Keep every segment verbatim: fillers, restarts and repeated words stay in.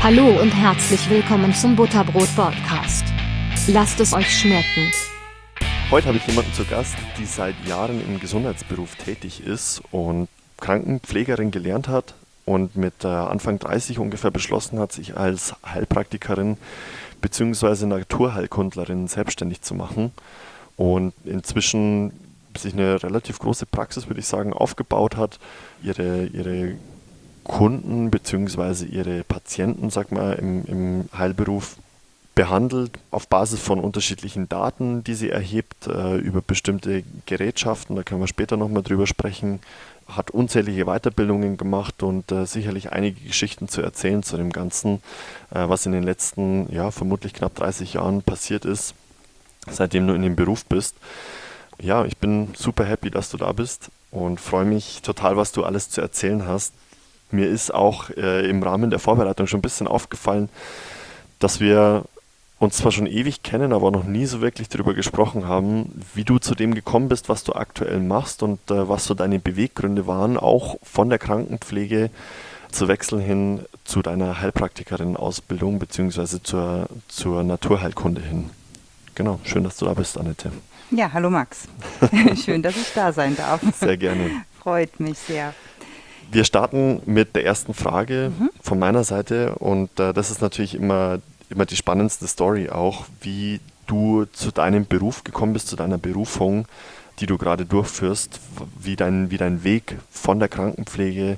Hallo und herzlich willkommen zum Butterbrot-Podcast. Lasst es euch schmecken. Heute habe ich jemanden zu Gast, die seit Jahren im Gesundheitsberuf tätig ist und Krankenpflegerin gelernt hat und mit Anfang dreißig ungefähr beschlossen hat, sich als Heilpraktikerin bzw. Naturheilkundlerin selbstständig zu machen und inzwischen sich eine relativ große Praxis, würde ich sagen, aufgebaut hat, ihre, ihre Kunden bzw. ihre Patienten, sag mal, im, im Heilberuf behandelt auf Basis von unterschiedlichen Daten, die sie erhebt, äh, über bestimmte Gerätschaften, da können wir später nochmal drüber sprechen, hat unzählige Weiterbildungen gemacht und äh, sicherlich einige Geschichten zu erzählen zu dem Ganzen, äh, was in den letzten, ja, vermutlich knapp dreißig Jahren passiert ist, seitdem du in dem Beruf bist. Ja, ich bin super happy, dass du da bist und freue mich total, was du alles zu erzählen hast. Mir ist auch äh, im Rahmen der Vorbereitung schon ein bisschen aufgefallen, dass wir uns zwar schon ewig kennen, aber noch nie so wirklich darüber gesprochen haben, wie du zu dem gekommen bist, was du aktuell machst und äh, was so deine Beweggründe waren, auch von der Krankenpflege zu wechseln hin zu deiner Heilpraktikerin-Ausbildung beziehungsweise zur, zur Naturheilkunde hin. Genau, schön, dass du da bist, Annette. Ja, hallo Max. Schön, dass ich da sein darf. Sehr gerne. Freut mich sehr. Wir starten mit der ersten Frage mhm. von meiner Seite und äh, das ist natürlich immer, immer die spannendste Story auch, wie du zu deinem Beruf gekommen bist, zu deiner Berufung, die du gerade durchführst, wie dein, wie dein Weg von der Krankenpflege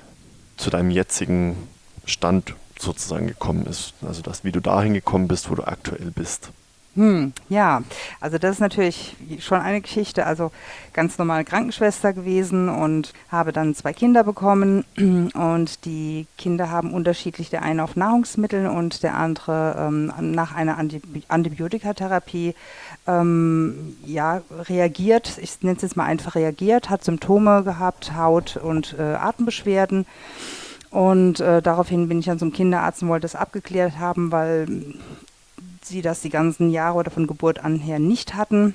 zu deinem jetzigen Stand sozusagen gekommen ist. Also das, wie du dahin gekommen bist, wo du aktuell bist. Hm, ja, also das ist natürlich schon eine Geschichte, also ganz normal Krankenschwester gewesen und habe dann zwei Kinder bekommen und die Kinder haben unterschiedlich, der eine auf Nahrungsmitteln und der andere ähm, nach einer Antib- Antibiotikatherapie ähm, ja, reagiert, ich nenne es jetzt mal einfach reagiert, hat Symptome gehabt, Haut- und äh, Atembeschwerden. Und äh, daraufhin bin ich dann zum Kinderarzt und wollte das abgeklärt haben, weil sie das die ganzen Jahre oder von Geburt an her nicht hatten.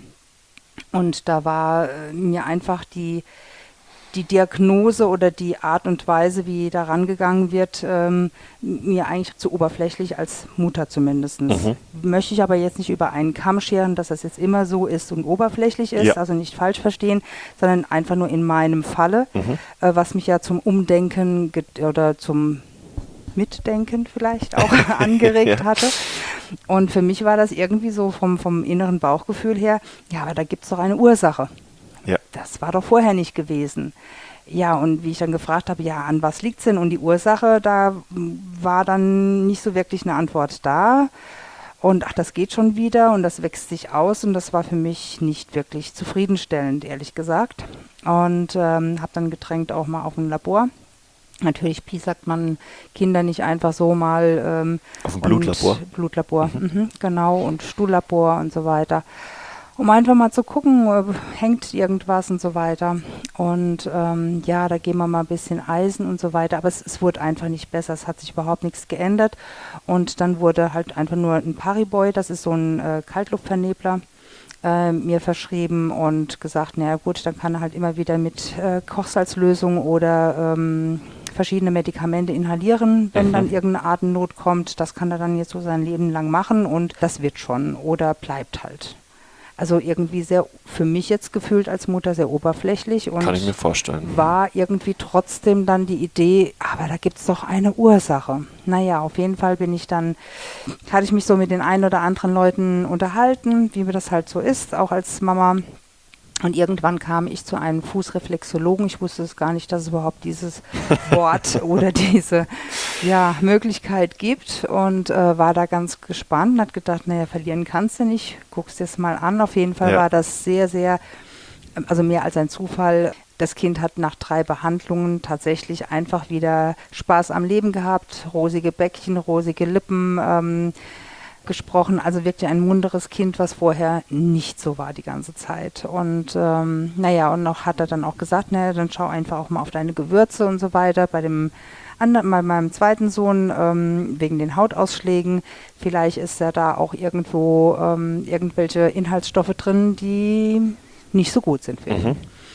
Und da war äh, mir einfach die, die Diagnose oder die Art und Weise, wie da rangegangen wird, ähm, mir eigentlich zu oberflächlich als Mutter zumindest. Mhm. Möchte ich aber jetzt nicht über einen Kamm scheren, dass das jetzt immer so ist und oberflächlich ist, ja. Also nicht falsch verstehen, sondern einfach nur in meinem Falle, mhm. äh, was mich ja zum Umdenken ge- oder zum Mitdenken vielleicht auch angeregt ja. hatte. Und für mich war das irgendwie so vom, vom inneren Bauchgefühl her, ja, aber da gibt es doch eine Ursache. Ja. Das war doch vorher nicht gewesen. Ja, und wie ich dann gefragt habe, ja, an was liegt es denn? Und die Ursache, da war dann nicht so wirklich eine Antwort da. Und ach, das geht schon wieder und das wächst sich aus. Und das war für mich nicht wirklich zufriedenstellend, ehrlich gesagt. Und ähm, habe dann gedrängt auch mal auf ein Labor. Natürlich piesackt man Kinder nicht einfach so mal. Ähm, Auf dem Blutlabor? Blutlabor, mhm. Mhm, genau, und Stuhllabor und so weiter. Um einfach mal zu gucken, äh, hängt irgendwas und so weiter. Und ähm, ja, da geben wir mal ein bisschen Eisen und so weiter. Aber es, es wurde einfach nicht besser, es hat sich überhaupt nichts geändert. Und dann wurde halt einfach nur ein Pariboy, das ist so ein äh, Kaltluftvernebler, äh, mir verschrieben und gesagt, naja gut, dann kann er halt immer wieder mit äh, Kochsalzlösung oder ähm, verschiedene Medikamente inhalieren, wenn mhm. dann irgendeine Atemnot kommt. Das kann er dann jetzt so sein Leben lang machen und das wird schon oder bleibt halt. Also irgendwie sehr, für mich jetzt gefühlt als Mutter sehr oberflächlich und kann ich mir vorstellen. War irgendwie trotzdem dann die Idee, aber da gibt es doch eine Ursache. Naja, auf jeden Fall bin ich dann, hatte ich mich so mit den ein oder anderen Leuten unterhalten, wie mir das halt so ist, auch als Mama. Und irgendwann kam ich zu einem Fußreflexologen. Ich wusste es gar nicht, dass es überhaupt dieses Wort oder diese ja, Möglichkeit gibt und äh, war da ganz gespannt und hat gedacht, naja, verlieren kannst du nicht, guckst dir es mal an. Auf jeden Fall ja. War das sehr, sehr, also mehr als ein Zufall. Das Kind hat nach drei Behandlungen tatsächlich einfach wieder Spaß am Leben gehabt, rosige Bäckchen, rosige Lippen, ähm, gesprochen, also wirklich ein munteres Kind, was vorher nicht so war die ganze Zeit. Und ähm, naja, und noch hat er dann auch gesagt, naja, dann schau einfach auch mal auf deine Gewürze und so weiter. Bei dem anderen, bei meinem zweiten Sohn, ähm, wegen den Hautausschlägen, vielleicht ist ja da auch irgendwo ähm, irgendwelche Inhaltsstoffe drin, die nicht so gut sind für ihn. Mhm.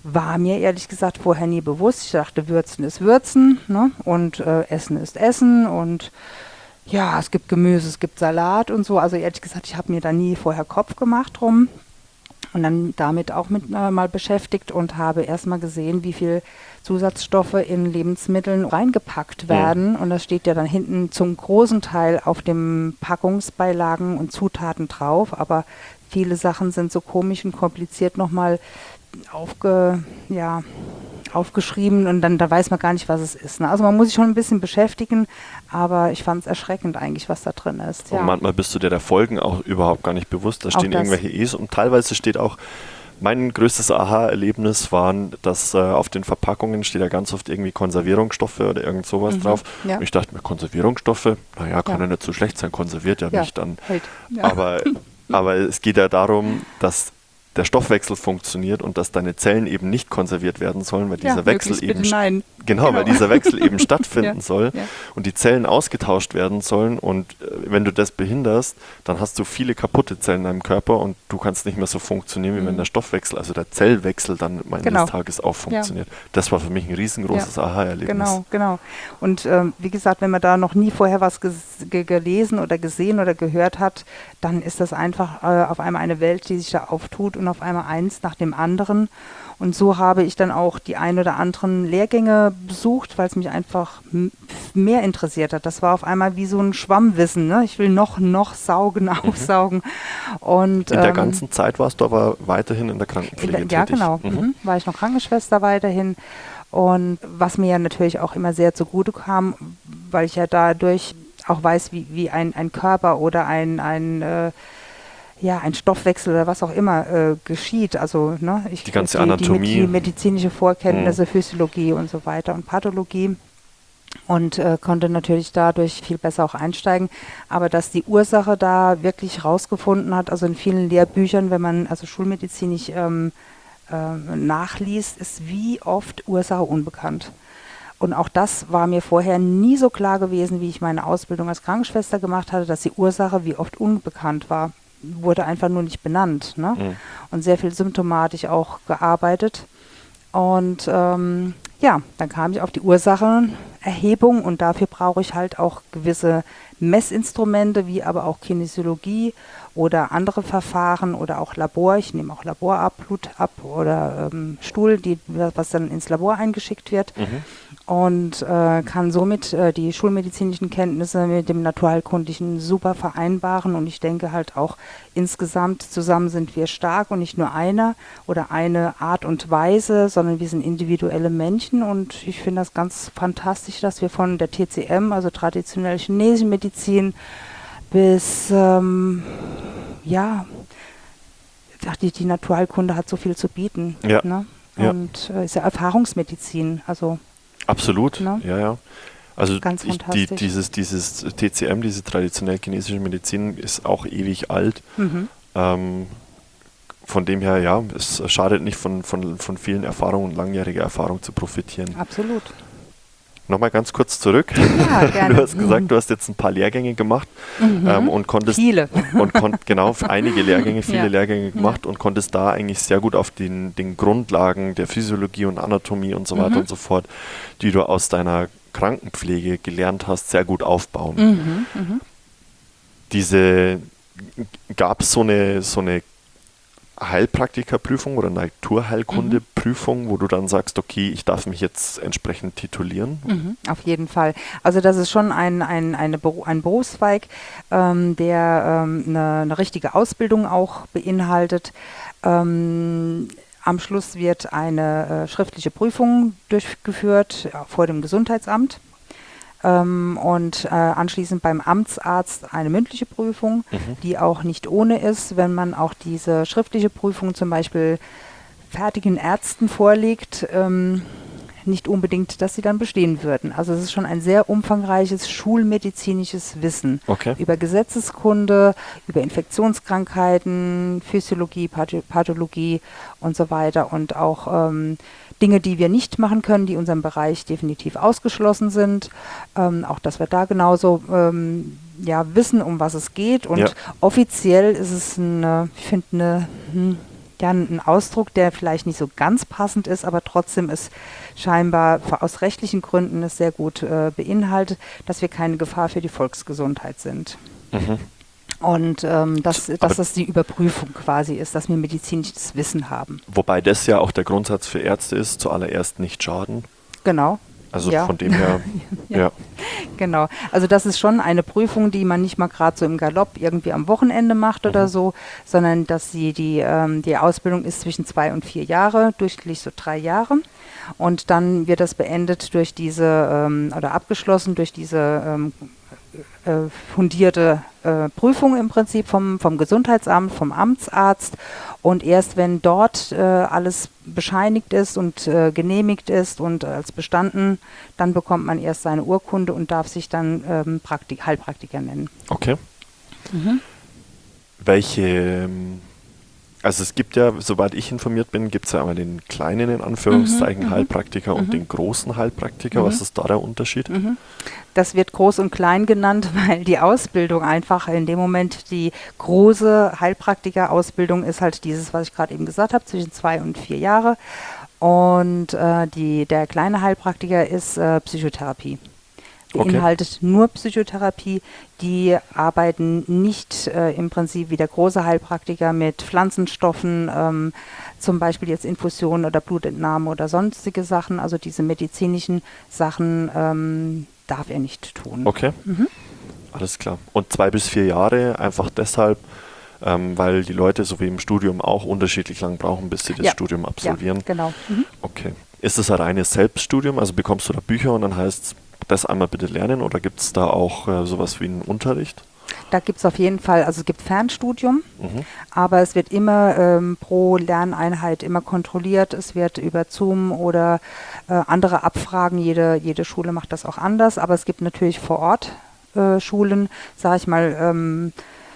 war mir ehrlich gesagt vorher nie bewusst. Ich dachte, Würzen ist Würzen, ne? Und äh, Essen ist Essen und ja, es gibt Gemüse, es gibt Salat und so. Also ehrlich gesagt, ich habe mir da nie vorher Kopf gemacht drum und dann damit auch mit äh, mal beschäftigt und habe erstmal gesehen, wie viel Zusatzstoffe in Lebensmitteln reingepackt werden. Mhm. Und das steht ja dann hinten zum großen Teil auf den Packungsbeilagen und Zutaten drauf. Aber viele Sachen sind so komisch und kompliziert nochmal aufge, ja, aufgeschrieben und dann da weiß man gar nicht, was es ist. Ne? Also man muss sich schon ein bisschen beschäftigen, aber ich fand es erschreckend eigentlich, was da drin ist. Und ja. manchmal bist du dir der Folgen auch überhaupt gar nicht bewusst. Da stehen irgendwelche E's und teilweise steht auch, mein größtes Aha-Erlebnis waren, dass äh, auf den Verpackungen steht ja ganz oft irgendwie Konservierungsstoffe oder irgend sowas mhm, drauf. Ja. Und ich dachte mir, Konservierungsstoffe, naja, kann ja. ja nicht so schlecht sein, konserviert ja, ja nicht dann. Hält. Ja. Aber, aber es geht ja darum, dass der Stoffwechsel funktioniert und dass deine Zellen eben nicht konserviert werden sollen, weil dieser ja, Wechsel eben nein. Genau, genau, weil dieser Wechsel eben stattfinden ja, soll ja. und die Zellen ausgetauscht werden sollen und äh, wenn du das behinderst, dann hast du viele kaputte Zellen in deinem Körper und du kannst nicht mehr so funktionieren, wie mhm. wenn der Stoffwechsel, also der Zellwechsel dann eines genau. Tages auch funktioniert. Ja. Das war für mich ein riesengroßes ja. Aha-Erlebnis. Genau, genau. Und ähm, wie gesagt, wenn man da noch nie vorher was ges- ge- gelesen oder gesehen oder gehört hat, dann ist das einfach äh, auf einmal eine Welt, die sich da auftut und auf einmal eins nach dem anderen. Und so habe ich dann auch die ein oder anderen Lehrgänge besucht, weil es mich einfach m- mehr interessiert hat. Das war auf einmal wie so ein Schwammwissen. Ne? Ich will noch, noch saugen, aufsaugen. Mhm. Und, in der ähm, ganzen Zeit warst du aber weiterhin in der Krankenpflege in der, ja, tätig? Ja, genau. Mhm. War ich noch Krankenschwester weiterhin. Und was mir ja natürlich auch immer sehr zugute kam, weil ich ja dadurch auch weiß, wie, wie ein, ein Körper oder ein, ein äh, ja, ein Stoffwechsel oder was auch immer äh, geschieht. Also ne, ich, die ganze die, Anatomie. Die, die medizinische Vorkenntnisse, mhm. Physiologie und so weiter und Pathologie und äh, konnte natürlich dadurch viel besser auch einsteigen. Aber dass die Ursache da wirklich rausgefunden hat, also in vielen Lehrbüchern, wenn man also schulmedizinisch ähm, äh, nachliest, ist wie oft Ursache unbekannt. Und auch das war mir vorher nie so klar gewesen, wie ich meine Ausbildung als Krankenschwester gemacht hatte, dass die Ursache wie oft unbekannt war. Wurde einfach nur nicht benannt. Ne? Mhm. Und sehr viel symptomatisch auch gearbeitet. Und ähm, ja, dann kam ich auf die Ursachenerhebung und dafür brauche ich halt auch gewisse Messinstrumente, wie aber auch Kinesiologie oder andere Verfahren oder auch Labor. Ich nehme auch Labor ab, Blut ab oder ähm, Stuhl, die, was dann ins Labor eingeschickt wird. Mhm. Und äh, kann somit äh, die schulmedizinischen Kenntnisse mit dem naturheilkundlichen super vereinbaren. Und ich denke halt auch insgesamt zusammen sind wir stark und nicht nur einer oder eine Art und Weise, sondern wir sind individuelle Menschen. Und ich finde das ganz fantastisch, dass wir von der T C M, also traditionelle chinesische Medizin, bis, ähm, ja, die, die Naturheilkunde hat so viel zu bieten. Ja. Ne? Ja. Und äh, ist ja Erfahrungsmedizin, also absolut, ne? ja, ja. Also ganz ich, die, dieses, dieses T C M, diese traditionell chinesische Medizin, ist auch ewig alt. Mhm. Ähm, von dem her, ja, es schadet nicht, von, von, von vielen Erfahrungen und langjähriger Erfahrung zu profitieren. Absolut. Nochmal ganz kurz zurück. Ja, gerne. Du hast gesagt, mhm. du hast jetzt ein paar Lehrgänge gemacht mhm. ähm, und konntest viele und kon- genau einige Lehrgänge, viele ja. Lehrgänge gemacht ja. und konntest da eigentlich sehr gut auf den, den Grundlagen der Physiologie und Anatomie und so weiter mhm. und so fort, die du aus deiner Krankenpflege gelernt hast, sehr gut aufbauen. Mhm. Mhm. Diese gab es so eine so eine Heilpraktikerprüfung oder Naturheilkundeprüfung, mhm. wo du dann sagst, okay, ich darf mich jetzt entsprechend titulieren? Mhm, auf jeden Fall. Also das ist schon ein, ein, eine Beru- ein Berufszweig, ähm, der ähm, eine, eine richtige Ausbildung auch beinhaltet. Ähm, am Schluss wird eine äh, schriftliche Prüfung durchgeführt ja, vor dem Gesundheitsamt. Ähm, und äh, anschließend beim Amtsarzt eine mündliche Prüfung, mhm. die auch nicht ohne ist, wenn man auch diese schriftliche Prüfung zum Beispiel fertigen Ärzten vorlegt, ähm, nicht unbedingt, dass sie dann bestehen würden. Also es ist schon ein sehr umfangreiches schulmedizinisches Wissen okay. über Gesetzeskunde, über Infektionskrankheiten, Physiologie, Path- Pathologie und so weiter und auch ähm, Dinge, die wir nicht machen können, die in unserem Bereich definitiv ausgeschlossen sind. Ähm, auch, dass wir da genauso ähm, ja, wissen, um was es geht. Und ja. offiziell ist es eine, ich finde, eine, hm, ja, ein Ausdruck, der vielleicht nicht so ganz passend ist, aber trotzdem ist scheinbar aus rechtlichen Gründen es sehr gut äh, beinhaltet, dass wir keine Gefahr für die Volksgesundheit sind. Mhm. Und ähm, dass, Aber dass das die Überprüfung quasi ist, dass wir medizinisches Wissen haben. Wobei das ja auch der Grundsatz für Ärzte ist, zuallererst nicht schaden. Genau. Also Ja. von dem her, Ja. ja. Genau. Also das ist schon eine Prüfung, die man nicht mal gerade so im Galopp irgendwie am Wochenende macht oder Mhm. so, sondern dass sie die, ähm, die Ausbildung ist zwischen zwei und vier Jahre, durchschnittlich so drei Jahre. Und dann wird das beendet durch diese, ähm, oder abgeschlossen durch diese ähm, äh, fundierte äh, Prüfung im Prinzip vom, vom Gesundheitsamt, vom Amtsarzt. Und erst wenn dort äh, alles bescheinigt ist und äh, genehmigt ist und als bestanden, dann bekommt man erst seine Urkunde und darf sich dann ähm, Praktik- Heilpraktiker nennen. Okay. Mhm. Welche, ähm, also es gibt ja, soweit ich informiert bin, gibt es ja einmal den kleinen, in Anführungszeichen, Mhm, mhm. Heilpraktiker und Mhm. den großen Heilpraktiker. Mhm. Was ist da der Unterschied? Mhm. Das wird groß und klein genannt, weil die Ausbildung einfach in dem Moment die große Heilpraktiker-Ausbildung ist halt dieses, was ich gerade eben gesagt habe, zwischen zwei und vier Jahre. Und äh, die, der kleine Heilpraktiker ist äh, Psychotherapie. Okay. Beinhaltet nur Psychotherapie. Die arbeiten nicht äh, im Prinzip wie der große Heilpraktiker mit Pflanzenstoffen, ähm, zum Beispiel jetzt Infusionen oder Blutentnahme oder sonstige Sachen. Also diese medizinischen Sachen ähm, darf er nicht tun. Okay, Mhm. alles klar. Und zwei bis vier Jahre einfach deshalb, ähm, weil die Leute so wie im Studium auch unterschiedlich lang brauchen, bis sie das Ja. Studium Ja, absolvieren. genau. Mhm. Okay. Ist das ein reines Selbststudium? Also bekommst du da Bücher und dann heißt es, das einmal bitte lernen, oder gibt es da auch äh, sowas wie einen Unterricht? Da gibt es auf jeden Fall, also es gibt Fernstudium, Mhm. aber es wird immer ähm, pro Lerneinheit immer kontrolliert. Es wird über Zoom oder äh, andere Abfragen, jede, jede Schule macht das auch anders, aber es gibt natürlich vor Ort äh, Schulen, sage ich mal, ähm,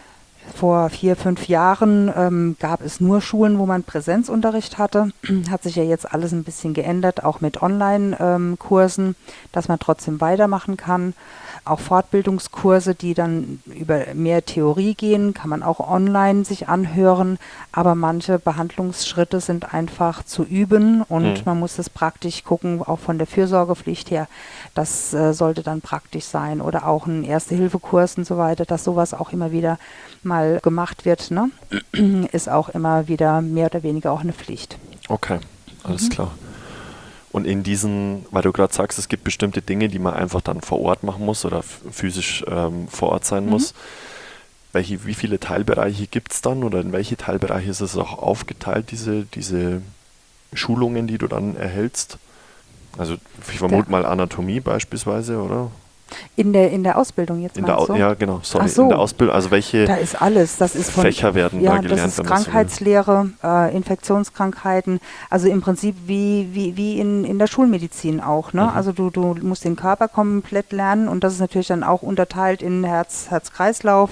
vor vier, fünf Jahren ähm, gab es nur Schulen, wo man Präsenzunterricht hatte. Hat sich ja jetzt alles ein bisschen geändert, auch mit Online-Kursen, dass man trotzdem weitermachen kann. Auch Fortbildungskurse, die dann über mehr Theorie gehen, kann man auch online sich anhören. Aber manche Behandlungsschritte sind einfach zu üben und Mhm. man muss es praktisch gucken, auch von der Fürsorgepflicht her. Das äh, sollte dann praktisch sein. Oder auch ein Erste-Hilfe-Kurs und so weiter, dass sowas auch immer wieder mal gemacht wird, ne? Ist auch immer wieder mehr oder weniger auch eine Pflicht. Okay, alles Mhm. klar. Und in diesen, weil du gerade sagst, es gibt bestimmte Dinge, die man einfach dann vor Ort machen muss oder f- physisch ähm, vor Ort sein Mhm. muss. Welche, wie viele Teilbereiche gibt es dann oder in welche Teilbereiche ist es auch aufgeteilt, diese, diese Schulungen, die du dann erhältst? Also ich vermute mal Anatomie beispielsweise, oder? In der, in der Ausbildung jetzt In der, meinst Au- du? ja, genau, sorry, Ach so. in der Ausbildung. Also welche Da ist alles. Das ist von Fächer werden ja, da gelernt, das ist wenn man so will? Krankheitslehre, äh, Infektionskrankheiten. Also im Prinzip wie, wie, wie in, in der Schulmedizin auch. Ne? Mhm. Also du, du musst den Körper komplett lernen und das ist natürlich dann auch unterteilt in Herz, Herz-Kreislauf,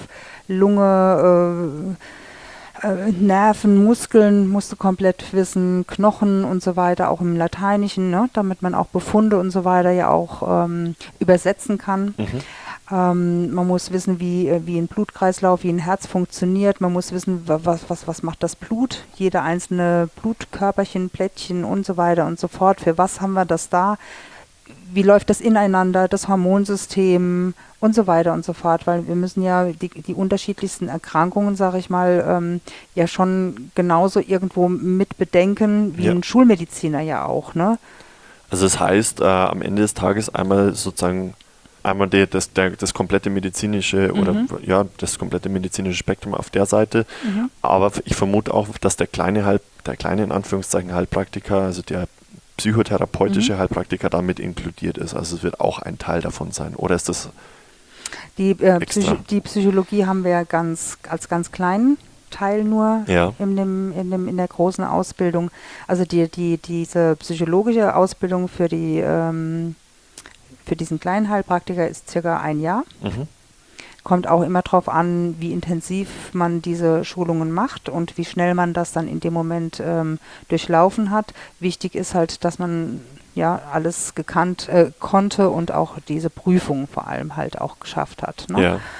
Lunge, äh, äh, Nerven, Muskeln musst du komplett wissen, Knochen und so weiter, auch im Lateinischen, ne? Damit man auch Befunde und so weiter ja auch ähm, übersetzen kann. Mhm. Ähm, man muss wissen, wie, äh, wie ein Blutkreislauf, wie ein Herz funktioniert. Man muss wissen, wa- was, was, was macht das Blut, jede einzelne Blutkörperchen, Plättchen und so weiter und so fort. Für was haben wir das da? Wie läuft das ineinander, das Hormonsystem und so weiter und so fort, weil wir müssen ja die, die unterschiedlichsten Erkrankungen, sage ich mal, ähm, ja schon genauso irgendwo mit bedenken, wie Ja. ein Schulmediziner ja auch, ne? Also das heißt, äh, am Ende des Tages einmal sozusagen einmal die, das, der, das komplette medizinische oder Mhm. ja, das komplette medizinische Spektrum auf der Seite. Mhm. Aber ich vermute auch, dass der kleine Halb, der kleine in Anführungszeichen Heilpraktiker, also der psychotherapeutische Mhm. Heilpraktiker damit inkludiert ist. Also es wird auch ein Teil davon sein. Oder ist das Die, äh, Extra. Psycho die Psychologie haben wir ganz, als ganz kleinen Teil nur Ja. in, dem, in, dem, in der großen Ausbildung. Also die, die, diese psychologische Ausbildung für, die, ähm, für diesen kleinen Heilpraktiker ist circa ein Jahr. Mhm. Kommt auch immer darauf an, wie intensiv man diese Schulungen macht und wie schnell man das dann in dem Moment ähm, durchlaufen hat. Wichtig ist halt, dass man ja alles gekannt äh, konnte und auch diese Prüfung vor allem halt auch geschafft hat. Ne? Ja.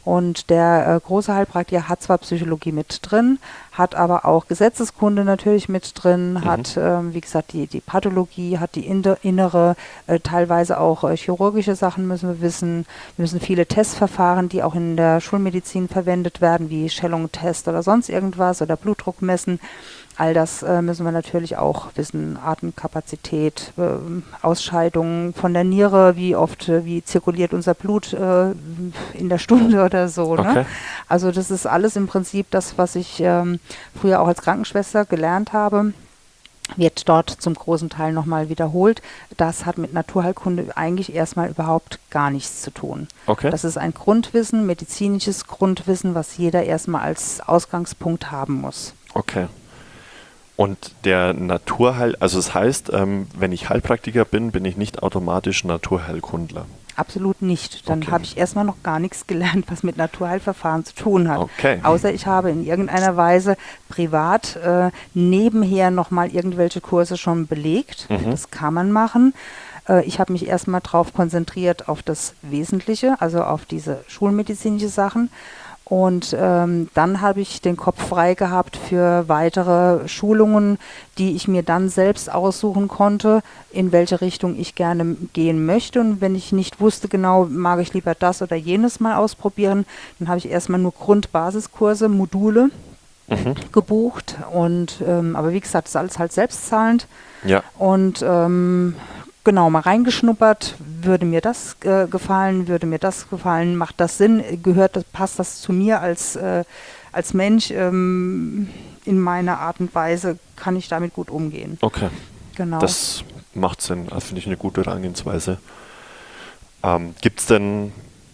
Und der äh, große Heilpraktiker hat zwar Psychologie mit drin, hat aber auch Gesetzeskunde natürlich mit drin, Mhm. hat, ähm, wie gesagt, die, die Pathologie, hat die inde- innere, äh, teilweise auch äh, chirurgische Sachen müssen wir wissen. Wir müssen viele Testverfahren, die auch in der Schulmedizin verwendet werden, wie Schellung-Test oder sonst irgendwas oder Blutdruck messen. All das äh, müssen wir natürlich auch wissen. Atemkapazität, äh, Ausscheidungen von der Niere, wie oft, äh, wie zirkuliert unser Blut äh, in der Stunde oder so. Ne? Okay. Also das ist alles im Prinzip das, was ich ähm, früher auch als Krankenschwester gelernt habe, wird dort zum großen Teil nochmal wiederholt. Das hat mit Naturheilkunde eigentlich erstmal überhaupt gar nichts zu tun. Okay. Das ist ein Grundwissen, medizinisches Grundwissen, was jeder erstmal als Ausgangspunkt haben muss. Okay. Und der Naturheil, also das heißt, ähm, wenn ich Heilpraktiker bin, bin ich nicht automatisch Naturheilkundler. Absolut nicht. Dann Okay. habe ich erstmal noch gar nichts gelernt, was mit Naturheilverfahren zu tun hat. Okay. Außer ich habe in irgendeiner Weise privat äh, nebenher nochmal irgendwelche Kurse schon belegt. Mhm. Das kann man machen. Äh, ich habe mich erstmal darauf konzentriert, auf das Wesentliche, also auf diese schulmedizinische Sachen. Und ähm, dann habe ich den Kopf frei gehabt für weitere Schulungen, die ich mir dann selbst aussuchen konnte, in welche Richtung ich gerne gehen möchte. Und wenn ich nicht wusste genau, mag ich lieber das oder jenes mal ausprobieren, dann habe ich erstmal nur Grundbasiskurse, Module Mhm. gebucht. Und ähm, aber wie gesagt, das ist alles halt selbstzahlend. Ja. Und ähm, genau, mal reingeschnuppert, würde mir das äh, gefallen, würde mir das gefallen, macht das Sinn, gehört das, passt das zu mir als, äh, als Mensch ähm, in meiner Art und Weise, kann ich damit gut umgehen. Okay. Genau. Das macht Sinn. Das finde ich eine gute Herangehensweise. Ähm, Gibt es denn,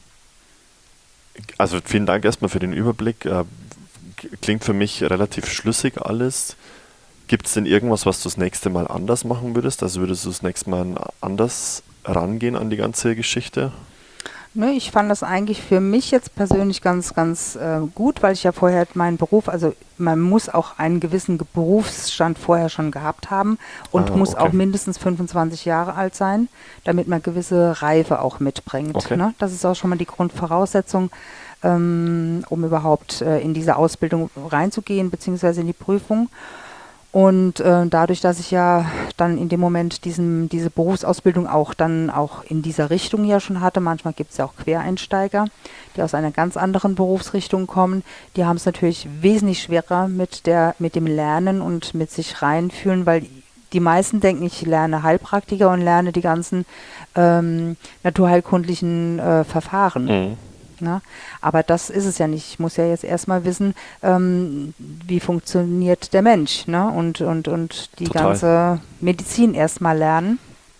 also vielen Dank erstmal für den Überblick. Äh, k- klingt für mich relativ schlüssig alles. Gibt es denn irgendwas, was du das nächste Mal anders machen würdest? Also würdest du das nächste Mal anders rangehen an die ganze Geschichte? Ne, ich fand das eigentlich für mich jetzt persönlich ganz, ganz äh, gut, weil ich ja vorher meinen Beruf, also man muss auch einen gewissen Ge- Berufsstand vorher schon gehabt haben und Ah, muss okay. auch mindestens fünfundzwanzig Jahre alt sein, damit man gewisse Reife auch mitbringt. Okay. Ne? Das ist auch schon mal die Grundvoraussetzung, ähm, um überhaupt äh, in diese Ausbildung reinzugehen, beziehungsweise in die Prüfung. Und äh, dadurch, dass ich ja dann in dem Moment diesen, diese Berufsausbildung auch dann auch in dieser Richtung ja schon hatte, manchmal gibt es ja auch Quereinsteiger, die aus einer ganz anderen Berufsrichtung kommen, die haben es natürlich wesentlich schwerer mit der, mit dem Lernen und mit sich reinfühlen, weil die meisten denken, ich lerne Heilpraktiker und lerne die ganzen ähm, naturheilkundlichen äh, Verfahren. Mhm. Ne? Aber das ist es ja nicht. Ich muss ja jetzt erstmal wissen, ähm, wie funktioniert der Mensch, ne? und, und, und die Total. ganze Medizin erstmal lernen.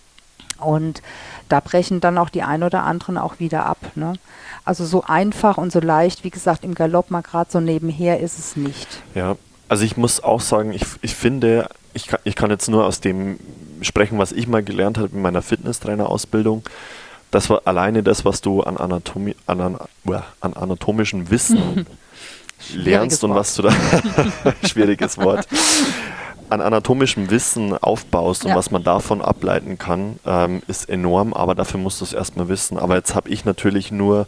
Und da brechen dann auch die ein oder anderen auch wieder ab. Ne? Also so einfach und so leicht, wie gesagt, im Galopp mal gerade so nebenher ist es nicht. Ja, also ich muss auch sagen, ich, ich finde, ich kann, ich kann jetzt nur aus dem sprechen, was ich mal gelernt habe in meiner Fitnesstrainerausbildung. Das war alleine das, was du an, Anatomie, an, an, an anatomischem Wissen lernst und Wort. was du da, schwieriges Wort, an anatomischem Wissen aufbaust und Ja. was man davon ableiten kann, ähm, ist enorm, aber dafür musst du es erstmal wissen. Aber jetzt habe ich natürlich nur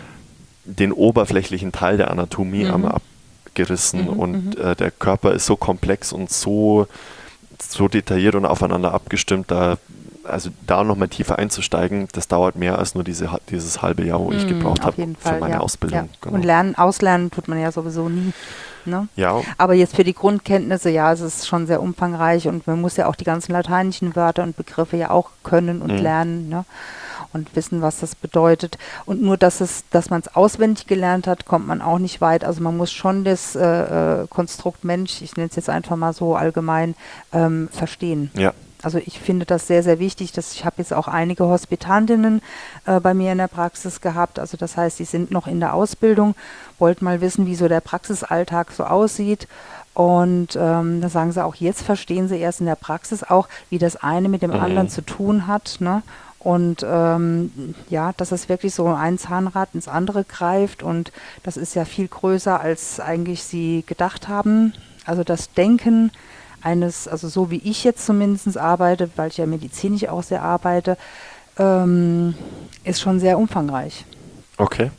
den oberflächlichen Teil der Anatomie Mhm. einmal abgerissen Mhm, und äh, der Körper ist so komplex und so, so detailliert und aufeinander abgestimmt, da also da nochmal tiefer einzusteigen, das dauert mehr als nur diese, dieses halbe Jahr, wo ich Mm, gebraucht auf habe jeden für Fall, meine ja. Ausbildung. Ja. Genau. Und lernen, auslernen tut man ja sowieso nie. Ne? Ja, Aber jetzt für die Grundkenntnisse, ja, es ist schon sehr umfangreich und man muss ja auch die ganzen lateinischen Wörter und Begriffe ja auch können und Mhm. lernen, ne? Und wissen, was das bedeutet. Und nur, dass es, dass man es auswendig gelernt hat, kommt man auch nicht weit. Also man muss schon das äh, äh, Konstrukt Mensch, ich nenne es jetzt einfach mal so allgemein, ähm, verstehen. ja, Also ich finde das sehr, sehr wichtig. Dass ich habe jetzt auch einige Hospitantinnen äh, bei mir in der Praxis gehabt. Also das heißt, die sind noch in der Ausbildung, wollten mal wissen, wie so der Praxisalltag so aussieht. Und ähm, da sagen sie auch, jetzt verstehen sie erst in der Praxis auch, wie das eine mit dem Mhm. anderen zu tun hat. Ne? Und ähm, ja, dass es wirklich so ein Zahnrad ins andere greift. Und das ist ja viel größer, als eigentlich sie gedacht haben. Also das Denken eines, also so wie ich jetzt zumindest arbeite, weil ich ja medizinisch auch sehr arbeite, ähm, ist schon sehr umfangreich. okay.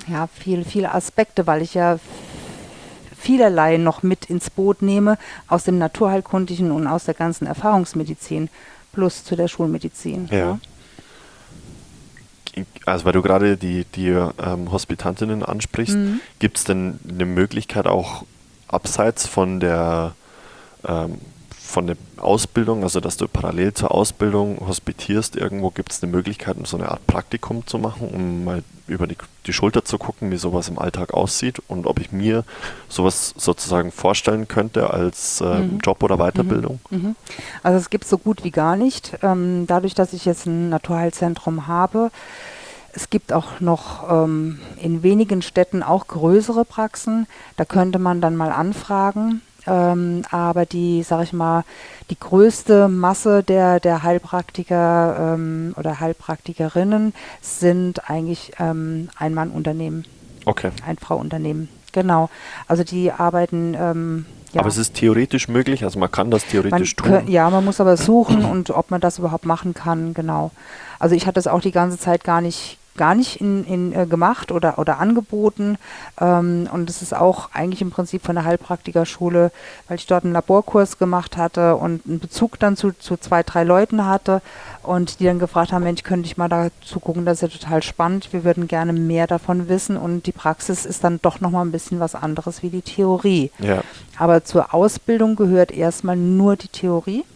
ja, viele, viele Aspekte, weil ich ja vielerlei noch mit ins Boot nehme aus dem Naturheilkundlichen und aus der ganzen Erfahrungsmedizin plus zu der Schulmedizin. Ja. Ja. Also weil du gerade die, die ähm, Hospitantinnen ansprichst, Mhm. gibt es denn eine Möglichkeit auch abseits von der ähm, von der Ausbildung, also dass du parallel zur Ausbildung hospitierst irgendwo, gibt es eine Möglichkeit, so eine Art Praktikum zu machen, um mal über die, die Schulter zu gucken, wie sowas im Alltag aussieht und ob ich mir sowas sozusagen vorstellen könnte als äh, Mhm. Job oder Weiterbildung? Mhm. Also es gibt so gut wie gar nicht. Ähm, dadurch, dass ich jetzt ein Naturheilzentrum habe, es gibt auch noch ähm, in wenigen Städten auch größere Praxen. Da könnte man dann mal anfragen. Ähm, aber die, sag ich mal, die größte Masse der, der Heilpraktiker ähm, oder Heilpraktikerinnen sind eigentlich ähm, Ein-Mann-Unternehmen, Okay. Ein-Frau-Unternehmen. Genau. Also die arbeiten, ähm, ja. Aber es ist theoretisch möglich, also man kann das Man theoretisch kö- tun. ja, man muss aber suchen und ob man das überhaupt machen kann, genau. Also ich hatte es auch die ganze Zeit gar nicht, gar nicht in, in, äh, gemacht oder, oder angeboten. Ähm, und es ist auch eigentlich im Prinzip von der Heilpraktikerschule, weil ich dort einen Laborkurs gemacht hatte und einen Bezug dann zu, zu zwei, drei Leuten hatte und die dann gefragt haben, Mensch, könnte ich mal dazu gucken, das ist ja total spannend, wir würden gerne mehr davon wissen und die Praxis ist dann doch nochmal ein bisschen was anderes wie die Theorie. Ja. Aber zur Ausbildung gehört erstmal nur die Theorie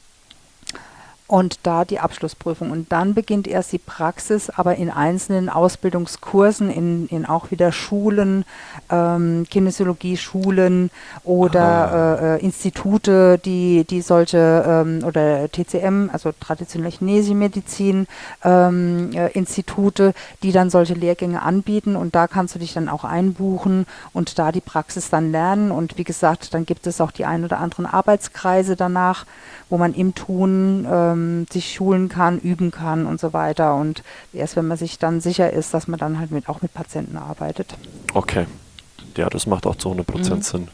und da die Abschlussprüfung. Und dann beginnt erst die Praxis, aber in einzelnen Ausbildungskursen, in, in auch wieder Schulen, ähm, Kinesiologie-Schulen oder Ah. äh, äh, Institute, die, die solche, ähm, oder T C M, also traditionelle chinesische Medizin, ähm, äh, Institute, die dann solche Lehrgänge anbieten und da kannst du dich dann auch einbuchen und da die Praxis dann lernen und wie gesagt, dann gibt es auch die ein oder anderen Arbeitskreise danach, wo man im Tun ähm, sich schulen kann, üben kann und so weiter und erst wenn man sich dann sicher ist, dass man dann halt mit, auch mit Patienten arbeitet. Okay. Ja, das macht auch zu hundert Prozent Mhm. Sinn.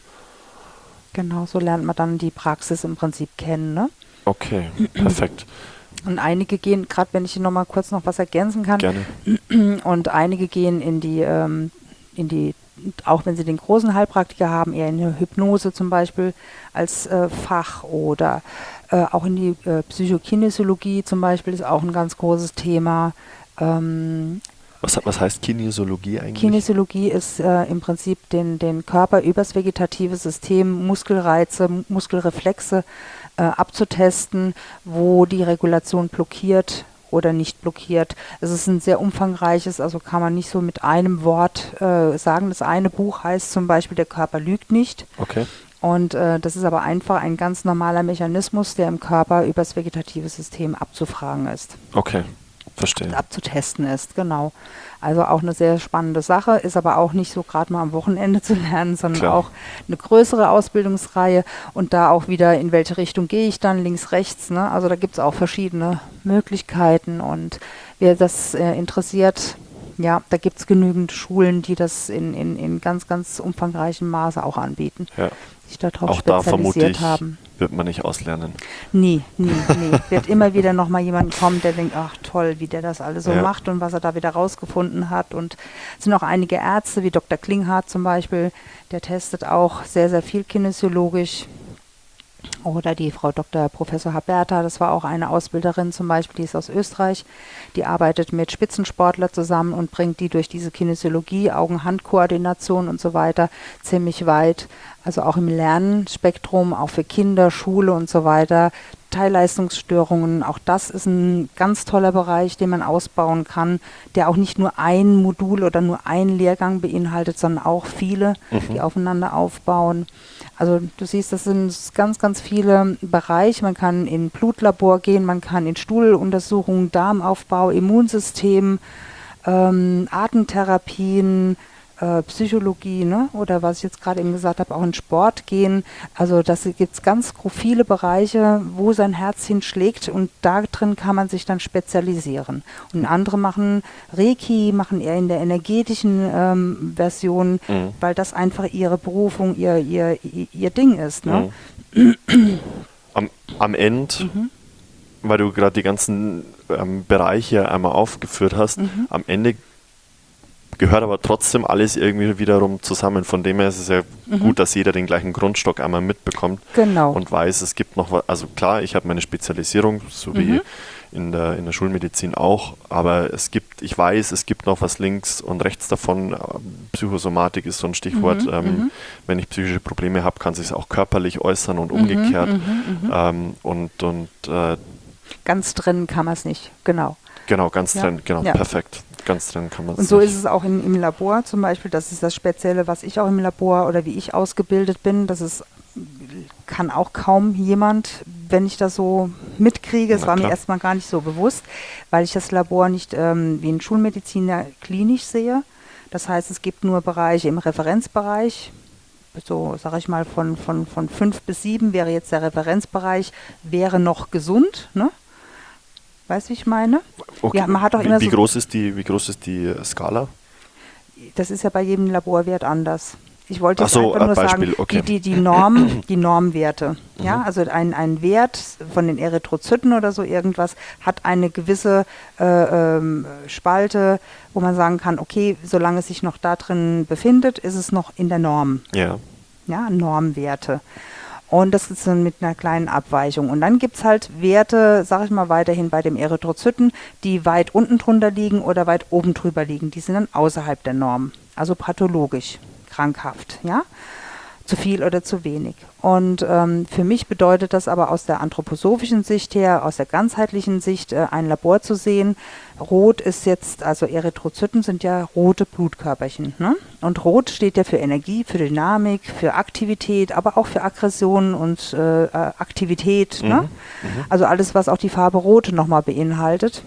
Genau, so lernt man dann die Praxis im Prinzip kennen, ne? Okay, perfekt. Und einige gehen, gerade wenn ich noch mal kurz noch was ergänzen kann, Gerne. und einige gehen in die, ähm, in die, auch wenn sie den großen Heilpraktiker haben, eher in eine Hypnose zum Beispiel als äh, Fach oder äh, auch in die äh, Psychokinesiologie zum Beispiel ist auch ein ganz großes Thema. Ähm, Was, was heißt Kinesiologie eigentlich? Kinesiologie ist äh, im Prinzip den, den Körper übers vegetative System, Muskelreize, M- Muskelreflexe äh, abzutesten, wo die Regulation blockiert oder nicht blockiert. Es ist ein sehr umfangreiches, also kann man nicht so mit einem Wort äh, sagen. Das eine Buch heißt zum Beispiel, der Körper lügt nicht. Okay. Und äh, das ist aber einfach ein ganz normaler Mechanismus, der im Körper übers vegetative System abzufragen ist. Okay, verstehe. Abzutesten ist, genau. Also auch eine sehr spannende Sache, ist aber auch nicht so gerade mal am Wochenende zu lernen, sondern Klar. auch eine größere Ausbildungsreihe und da auch wieder, in welche Richtung gehe ich dann, links, rechts, ne? Also da gibt es auch verschiedene Möglichkeiten und wer das äh, interessiert, ja, da gibt es genügend Schulen, die das in, in, in ganz, ganz umfangreichem Maße auch anbieten, Ja. die sich darauf Auch da vermute spezialisiert ich, haben. wird man nicht auslernen. Nie, nie, nie. Wird immer wieder nochmal jemand kommen, der denkt, ach toll, wie der das alles so Ja. macht und was er da wieder rausgefunden hat. Und es sind auch einige Ärzte, wie Doktor Klinghardt zum Beispiel, der testet auch sehr, sehr viel kinesiologisch. Oder die Frau Doktor Professor Haberta, das war auch eine Ausbilderin zum Beispiel, die ist aus Österreich. Die arbeitet mit Spitzensportlern zusammen und bringt die durch diese Kinesiologie, Augen-Hand-Koordination und so weiter ziemlich weit. Also auch im Lernspektrum, auch für Kinder, Schule und so weiter. Teilleistungsstörungen, auch das ist ein ganz toller Bereich, den man ausbauen kann, der auch nicht nur ein Modul oder nur einen Lehrgang beinhaltet, sondern auch viele, Mhm. die aufeinander aufbauen. Also du siehst, das sind ganz, ganz viele Bereiche. Man kann in Blutlabor gehen, man kann in Stuhluntersuchungen, Darmaufbau, Immunsystem, ähm, Atemtherapien, äh, Psychologie, ne? Oder was ich jetzt gerade eben gesagt habe, auch in Sport gehen. Also das gibt es ganz gro- viele Bereiche, wo sein Herz hinschlägt und da drin kann man sich dann spezialisieren. Und andere machen Reiki, machen eher in der energetischen ähm, Version, Mhm. weil das einfach ihre Berufung, ihr, ihr, ihr, ihr Ding ist. Ne? Mhm. Am, am Ende, Mhm. weil du gerade die ganzen ähm, Bereiche einmal aufgeführt hast, Mhm. am Ende gehört aber trotzdem alles irgendwie wiederum zusammen. Von dem her ist es ja mhm. gut, dass jeder den gleichen Grundstock einmal mitbekommt genau. und weiß, es gibt noch was. Also klar, ich habe meine Spezialisierung, so mhm. wie in der, in der Schulmedizin auch, aber es gibt, ich weiß, es gibt noch was links und rechts davon. Psychosomatik ist so ein Stichwort. Mhm. Ähm, Mhm. Wenn ich psychische Probleme habe, kann sich es auch körperlich äußern und umgekehrt. Mhm. Mhm. Ähm, und und äh, ganz trennen kann man es nicht, genau. Genau, ganz Ja. trennen, genau, Ja. perfekt. Ganz trennen kann man es Und so nicht. ist es auch in, im Labor zum Beispiel. Das ist das Spezielle, was ich auch im Labor oder wie ich ausgebildet bin. Das ist, kann auch kaum jemand, wenn ich das so mitkriege. Es Na war klar. mir erstmal gar nicht so bewusst, weil ich das Labor nicht ähm, wie ein Schulmediziner klinisch sehe. Das heißt, es gibt nur Bereiche im Referenzbereich. So, sage ich mal, von, von, von fünf bis sieben wäre jetzt der Referenzbereich, wäre noch gesund, ne? Weißt du, wie ich meine? Okay. Ja, man hat auch wie, immer wie, so, groß ist die, wie groß ist die Skala? das ist ja bei jedem Laborwert anders. Ich wollte Ach jetzt so, einfach nur Beispiel, sagen, okay. die, die, die, Norm, die Normwerte. Ja, also ein, ein Wert von den Erythrozyten oder so irgendwas hat eine gewisse äh, ähm, Spalte, wo man sagen kann, okay, solange es sich noch da drin befindet, ist es noch in der Norm. Ja. Ja, Normwerte. Und das ist dann mit einer kleinen Abweichung. Und dann gibt es halt Werte, sage ich mal weiterhin bei dem Erythrozyten, die weit unten drunter liegen oder weit oben drüber liegen. Die sind dann außerhalb der Norm, also pathologisch, krankhaft, ja, zu viel oder zu wenig. Und ähm, für mich bedeutet das aber aus der anthroposophischen Sicht her, aus der ganzheitlichen Sicht, äh, ein Labor zu sehen. Rot ist jetzt, also Erythrozyten sind ja rote Blutkörperchen, ne? Und rot steht ja für Energie, für Dynamik, für Aktivität, aber auch für Aggression und äh, Aktivität, Mhm. ne? Mhm. Also alles, was auch die Farbe Rot nochmal beinhaltet.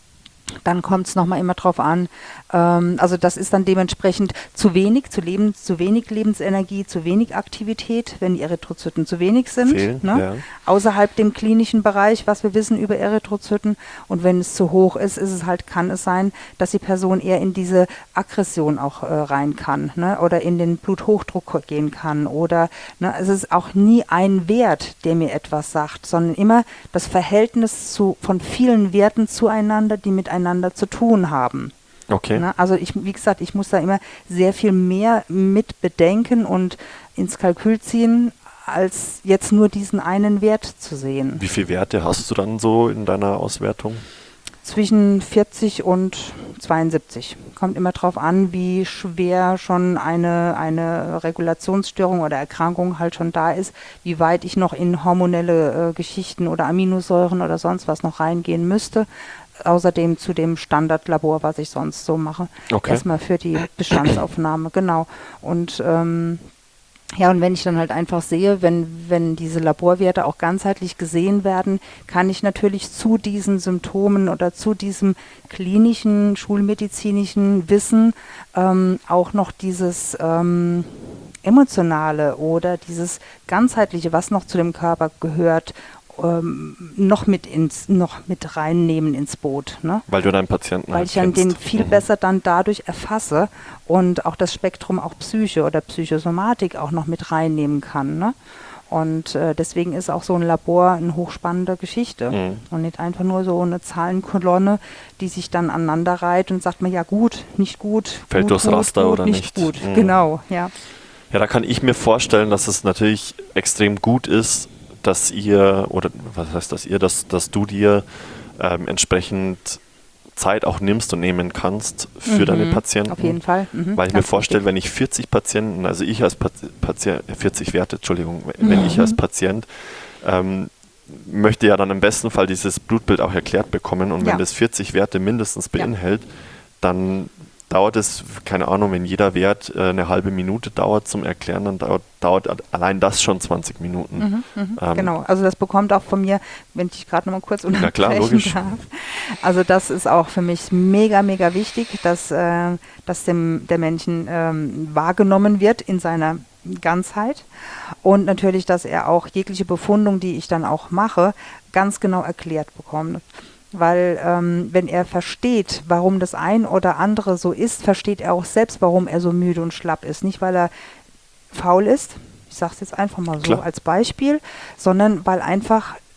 Dann kommt es nochmal immer drauf an, ähm, also das ist dann dementsprechend zu wenig, zu, Leben, zu wenig Lebensenergie, zu wenig Aktivität, wenn die Erythrozyten zu wenig sind, Fehlen, ne? ja. Außerhalb dem klinischen Bereich, was wir wissen über Erythrozyten. Und wenn es zu hoch ist, ist es halt, kann es sein, dass die Person eher in diese Aggression auch äh, rein kann, ne? Oder in den Bluthochdruck gehen kann. Oder ne, es ist auch nie ein Wert, der mir etwas sagt, sondern immer das Verhältnis zu, von vielen Werten zueinander, die miteinander zu tun haben. Okay. Ne? Also ich, wie gesagt, ich muss da immer sehr viel mehr mit bedenken und ins Kalkül ziehen, als jetzt nur diesen einen Wert zu sehen. Wie viele Werte hast du dann so in deiner Auswertung? Zwischen vierzig und zweiundsiebzig. Kommt immer drauf an, wie schwer schon eine, eine Regulationsstörung oder Erkrankung halt schon da ist, wie weit ich noch in hormonelle äh, Geschichten oder Aminosäuren oder sonst was noch reingehen müsste. Außerdem zu dem Standardlabor, was ich sonst so mache. Okay. Erstmal für die Bestandsaufnahme, genau. Und ähm, ja, und wenn ich dann halt einfach sehe, wenn, wenn diese Laborwerte auch ganzheitlich gesehen werden, kann ich natürlich zu diesen Symptomen oder zu diesem klinischen, schulmedizinischen Wissen ähm, auch noch dieses ähm, emotionale oder dieses ganzheitliche, was noch zu dem Körper gehört, ähm, noch mit ins, noch mit reinnehmen ins Boot, ne? Weil du deinen Patienten Weil halt ich dann den kennst. viel Mhm. besser dann dadurch erfasse und auch das Spektrum auch Psyche oder Psychosomatik auch noch mit reinnehmen kann, ne? Und äh, deswegen ist auch so ein Labor eine hochspannende Geschichte Mhm. und nicht einfach nur so eine Zahlenkolonne, die sich dann aneinander reiht und sagt man, ja gut, nicht gut, Fällt gut, durchs gut, Raster gut, oder nicht. nicht. Gut, Mhm. genau, ja. Ja, da kann ich mir vorstellen, dass es natürlich extrem gut ist, dass ihr, oder was heißt das ihr, dass, dass du dir ähm, entsprechend Zeit auch nimmst und nehmen kannst für Mhm. deine Patienten. Auf jeden Fall. Mhm. Weil ich Ganz mir vorstelle, wichtig. wenn ich vierzig Patienten, also ich als Patient, vierzig Werte, Entschuldigung, wenn Mhm. ich als Patient ähm, möchte ja dann im besten Fall dieses Blutbild auch erklärt bekommen und wenn Ja. das vierzig Werte mindestens Ja. beinhält, dann dauert es, keine Ahnung, wenn jeder Wert äh, eine halbe Minute dauert zum Erklären, dann dauert, dauert allein das schon zwanzig Minuten. Mhm, mhm, Ähm, genau, also das bekommt auch von mir, wenn ich gerade noch mal kurz Na klar, unterbrechen logisch. darf. Also das ist auch für mich mega, mega wichtig, dass, äh, dass dem, der Menschen ähm, wahrgenommen wird in seiner Ganzheit und natürlich, dass er auch jegliche Befundung, die ich dann auch mache, ganz genau erklärt bekommt. Weil ähm, wenn er versteht, warum das ein oder andere so ist, versteht er auch selbst, warum er so müde und schlapp ist. Nicht, weil er faul ist, ich sage es jetzt einfach mal so Klar. als Beispiel, sondern weil einfach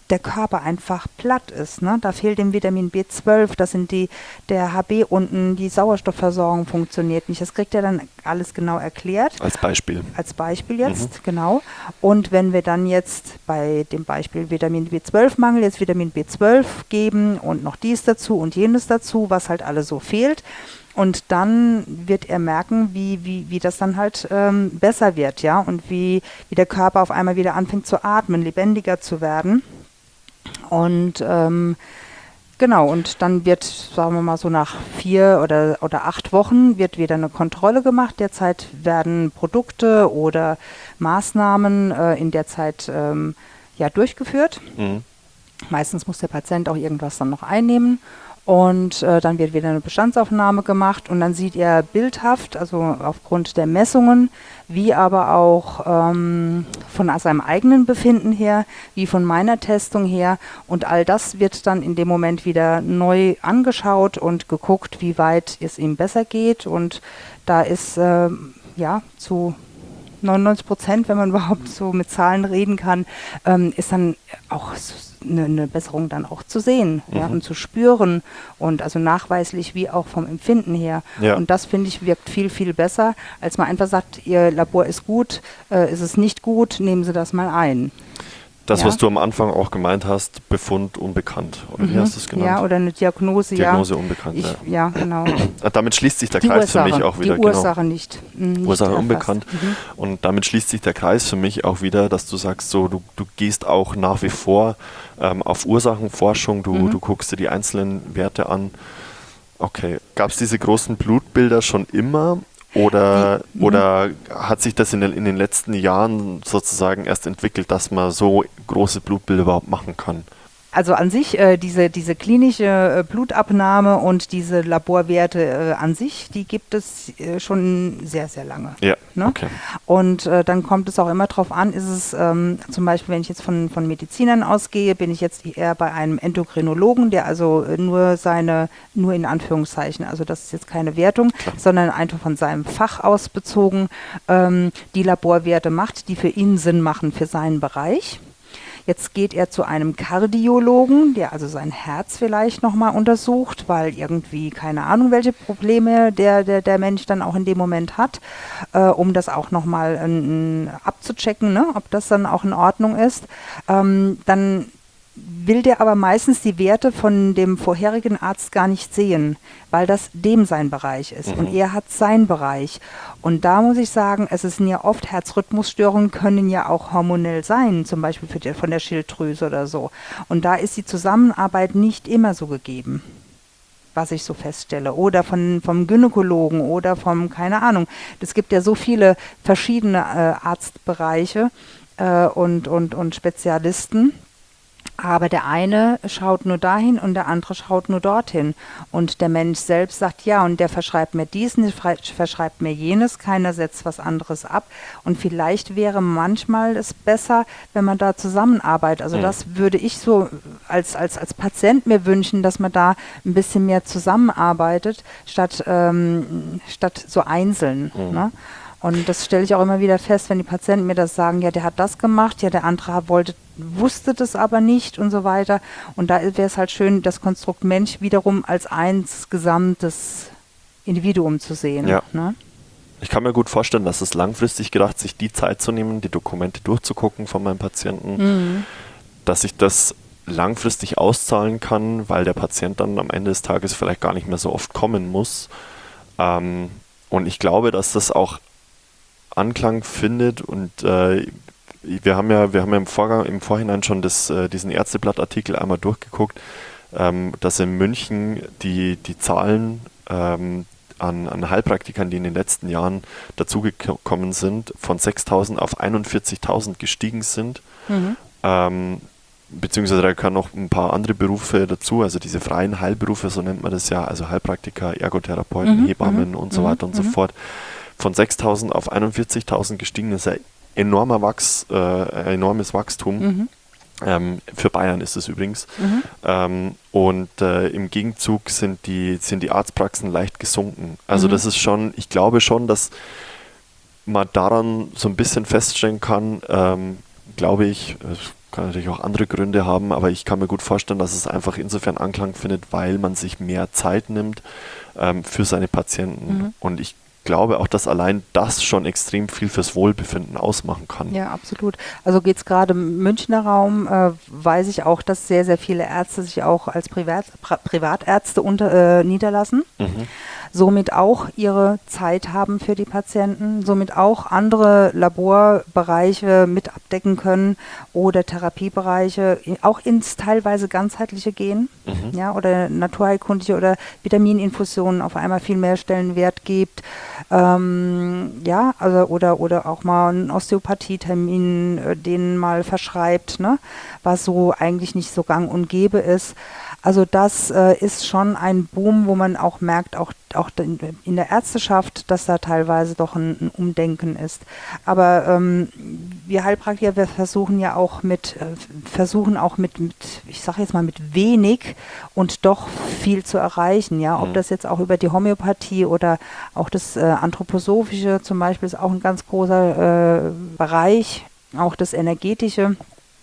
der Körper einfach platt ist. Ne? Da fehlt dem Vitamin B zwölf, das sind die, der H B unten, die Sauerstoffversorgung funktioniert nicht. Das kriegt er dann alles genau erklärt. Als Beispiel. Als Beispiel jetzt, Mhm. genau. Und wenn wir dann jetzt bei dem Beispiel Vitamin B zwölf Mangel jetzt Vitamin B zwölf geben und noch dies dazu und jenes dazu, was halt alles so fehlt, und dann wird er merken, wie, wie, wie das dann halt ähm, besser wird, ja, und wie, wie der Körper auf einmal wieder anfängt zu atmen, lebendiger zu werden. Und ähm, genau, und dann wird, sagen wir mal so nach vier oder, oder acht Wochen wird wieder eine Kontrolle gemacht. Derzeit werden Produkte oder Maßnahmen äh, in der Zeit ähm, ja, durchgeführt. Mhm. Meistens muss der Patient auch irgendwas dann noch einnehmen. Und äh, dann wird wieder eine Bestandsaufnahme gemacht und dann sieht er bildhaft, also aufgrund der Messungen, wie aber auch ähm, von seinem eigenen Befinden her, wie von meiner Testung her. Und all das wird dann in dem Moment wieder neu angeschaut und geguckt, wie weit es ihm besser geht. Und da ist äh, ja zu neunundneunzig Prozent, wenn man überhaupt so mit Zahlen reden kann, ähm, ist dann auch so eine, eine Besserung dann auch zu sehen, mhm. ja, und zu spüren und also nachweislich wie auch vom Empfinden her. Ja. Und das, finde ich, wirkt viel, viel besser, als man einfach sagt, Ihr Labor ist gut, äh, ist es nicht gut, nehmen Sie das mal ein. Das, ja. was du am Anfang auch gemeint hast, Befund unbekannt, oder wie Mhm. hast du es genannt? Ja, oder eine Diagnose, Diagnose ja. unbekannt, ich, ja. ja. genau. Damit schließt sich der Die Kreis Ursache, für mich auch wieder. die Ursache genau. nicht. mh, nicht Ursache erfasst. unbekannt. Mhm. Und damit schließt sich der Kreis für mich auch wieder, dass du sagst, so du, du gehst auch nach wie vor ähm, auf Ursachenforschung, du, Mhm. du guckst dir die einzelnen Werte an. Okay, gab es diese großen Blutbilder schon immer? Oder, Die, oder hat sich das in den, in den letzten Jahren sozusagen erst entwickelt, dass man so große Blutbilder überhaupt machen kann? Also an sich, äh, diese, diese klinische äh, Blutabnahme und diese Laborwerte äh, an sich, die gibt es äh, schon sehr, sehr lange. Ja, ne? okay. Und äh, dann kommt es auch immer darauf an, ist es ähm, zum Beispiel, wenn ich jetzt von, von Medizinern ausgehe, bin ich jetzt eher bei einem Endokrinologen, der also äh, nur seine, nur in Anführungszeichen, also das ist jetzt keine Wertung, Klar. sondern einfach von seinem Fach aus bezogen, ähm, die Laborwerte macht, die für ihn Sinn machen für seinen Bereich. Jetzt geht er zu einem Kardiologen, der also sein Herz vielleicht nochmal untersucht, weil irgendwie, keine Ahnung, welche Probleme der, der, der Mensch dann auch in dem Moment hat, äh, um das auch nochmal äh, abzuchecken, ne, ob das dann auch in Ordnung ist. Ähm, dann will der aber meistens die Werte von dem vorherigen Arzt gar nicht sehen, weil das dem sein Bereich ist. Mhm. Und er hat seinen Bereich. Und da muss ich sagen, es sind ja oft Herzrhythmusstörungen, können ja auch hormonell sein, zum Beispiel für die, von der Schilddrüse oder so. Und da ist die Zusammenarbeit nicht immer so gegeben, was ich so feststelle. Oder von, vom Gynäkologen oder vom, keine Ahnung. Es gibt ja so viele verschiedene äh, Arztbereiche äh, und, und, und Spezialisten. Aber der eine schaut nur dahin und der andere schaut nur dorthin. Und der Mensch selbst sagt, ja, und der verschreibt mir dies, der verschreibt mir jenes, keiner setzt was anderes ab. Und vielleicht wäre manchmal es besser, wenn man da zusammenarbeitet. Also Mhm. das würde ich so als, als, als Patient mir wünschen, dass man da ein bisschen mehr zusammenarbeitet, statt, ähm, statt so einzeln. Mhm. Ne? Und das stelle ich auch immer wieder fest, wenn die Patienten mir das sagen, ja, der hat das gemacht, ja, der andere wollte, wusste das aber nicht und so weiter. Und da wäre es halt schön, das Konstrukt Mensch wiederum als eins gesamtes Individuum zu sehen. Ja. Ne? Ich kann mir gut vorstellen, dass es langfristig gedacht, sich die Zeit zu nehmen, die Dokumente durchzugucken von meinem Patienten, Mhm. dass ich das langfristig auszahlen kann, weil der Patient dann am Ende des Tages vielleicht gar nicht mehr so oft kommen muss. Ähm, und ich glaube, dass das auch Anklang findet und äh, wir haben ja, wir haben ja im, Vorgang, im Vorhinein schon das, äh, diesen Ärzteblattartikel einmal durchgeguckt, ähm, dass in München die, die Zahlen ähm, an, an Heilpraktikern, die in den letzten Jahren dazugekommen sind, von sechstausend auf einundvierzigtausend gestiegen sind. Mhm. Ähm, beziehungsweise da gehören noch ein paar andere Berufe dazu, also diese freien Heilberufe, so nennt man das ja, also Heilpraktiker, Ergotherapeuten, Mhm, Hebammen mhm, und so mhm, weiter und so mhm. fort. Von sechstausend auf einundvierzigtausend gestiegen, das ist ein enormer Wachs, äh, ein enormes Wachstum. Mhm. Ähm, für Bayern ist es übrigens. Mhm. Ähm, und äh, im Gegenzug sind die, sind die Arztpraxen leicht gesunken. Also Mhm. das ist schon, ich glaube schon, dass man daran so ein bisschen feststellen kann, ähm, glaube ich, kann natürlich auch andere Gründe haben, aber ich kann mir gut vorstellen, dass es einfach insofern Anklang findet, weil man sich mehr Zeit nimmt ähm, für seine Patienten. Mhm. Und ich glaube auch, dass allein das schon extrem viel fürs Wohlbefinden ausmachen kann. Ja, absolut. Also geht es gerade im Münchner Raum, äh, weiß ich auch, dass sehr, sehr viele Ärzte sich auch als Privat, Pri Privatärzte unter, äh, niederlassen. Mhm. Somit auch ihre Zeit haben für die Patienten, somit auch andere Laborbereiche mit abdecken können oder Therapiebereiche, auch ins teilweise ganzheitliche gehen, mhm. ja, oder naturheilkundliche oder Vitamininfusionen auf einmal viel mehr Stellenwert gibt, ähm, ja, also oder oder auch mal einen Osteopathietermin äh, denen mal verschreibt, ne, was so eigentlich nicht so gang und gäbe ist. Also das äh, ist schon ein Boom, wo man auch merkt, auch, auch in der Ärzteschaft, dass da teilweise doch ein, ein Umdenken ist. Aber ähm, wir Heilpraktiker, wir versuchen ja auch mit, äh, versuchen auch mit, mit ich sage jetzt mal mit wenig und doch viel zu erreichen. Ja, ob das jetzt auch über die Homöopathie oder auch das äh, Anthroposophische zum Beispiel ist auch ein ganz großer äh, Bereich, auch das Energetische.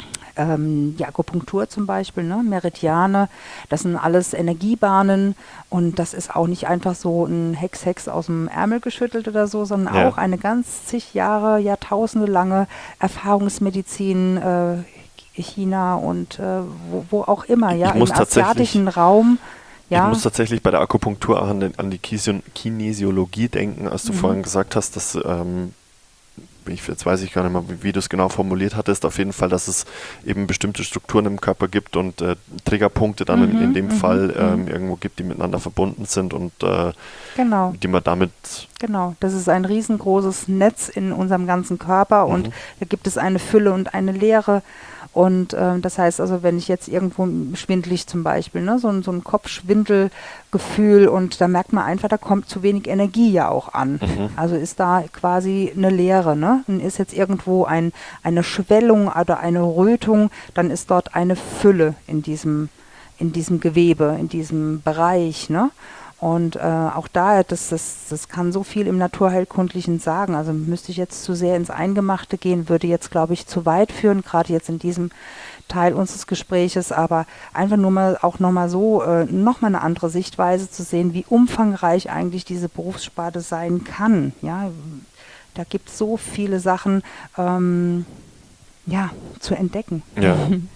Ähm, die Akupunktur zum Beispiel, ne? Meridiane, das sind alles Energiebahnen und das ist auch nicht einfach so ein Hex-Hex aus dem Ärmel geschüttelt oder so, sondern ja. auch eine ganz zig Jahre, Jahrtausende lange Erfahrungsmedizin, äh, China und äh, wo, wo auch immer, ja, im asiatischen Raum. Ja. Ich muss tatsächlich bei der Akupunktur auch an, den, an die Kinesiologie denken, als du mhm. vorhin gesagt hast, dass ähm, Ich, jetzt weiß ich gar nicht mehr, wie, wie du es genau formuliert hattest, auf jeden Fall, dass es eben bestimmte Strukturen im Körper gibt und äh, Triggerpunkte dann mhm, in, in dem mhm, Fall ähm, irgendwo gibt, die miteinander verbunden sind und äh, genau. die man damit... Genau, das ist ein riesengroßes Netz in unserem ganzen Körper und mhm. da gibt es eine Fülle und eine Leere. Und äh, das heißt also, wenn ich jetzt irgendwo schwindelig zum Beispiel, ne, so, so ein Kopfschwindelgefühl und da merkt man einfach, da kommt zu wenig Energie ja auch an. Mhm. Also ist da quasi eine Leere, ne? Dann ist jetzt irgendwo ein, eine Schwellung oder eine Rötung, dann ist dort eine Fülle in diesem, in diesem Gewebe, in diesem Bereich, ne? Und äh, auch da, das, das, das kann so viel im Naturheilkundlichen sagen. Also müsste ich jetzt zu sehr ins Eingemachte gehen, würde jetzt, glaube ich, zu weit führen, gerade jetzt in diesem Teil unseres Gespräches. Aber einfach nur mal auch nochmal so, äh, nochmal eine andere Sichtweise zu sehen, wie umfangreich eigentlich diese Berufssparte sein kann. Ja, da gibt es so viele Sachen, ähm, ja, zu entdecken. Ja.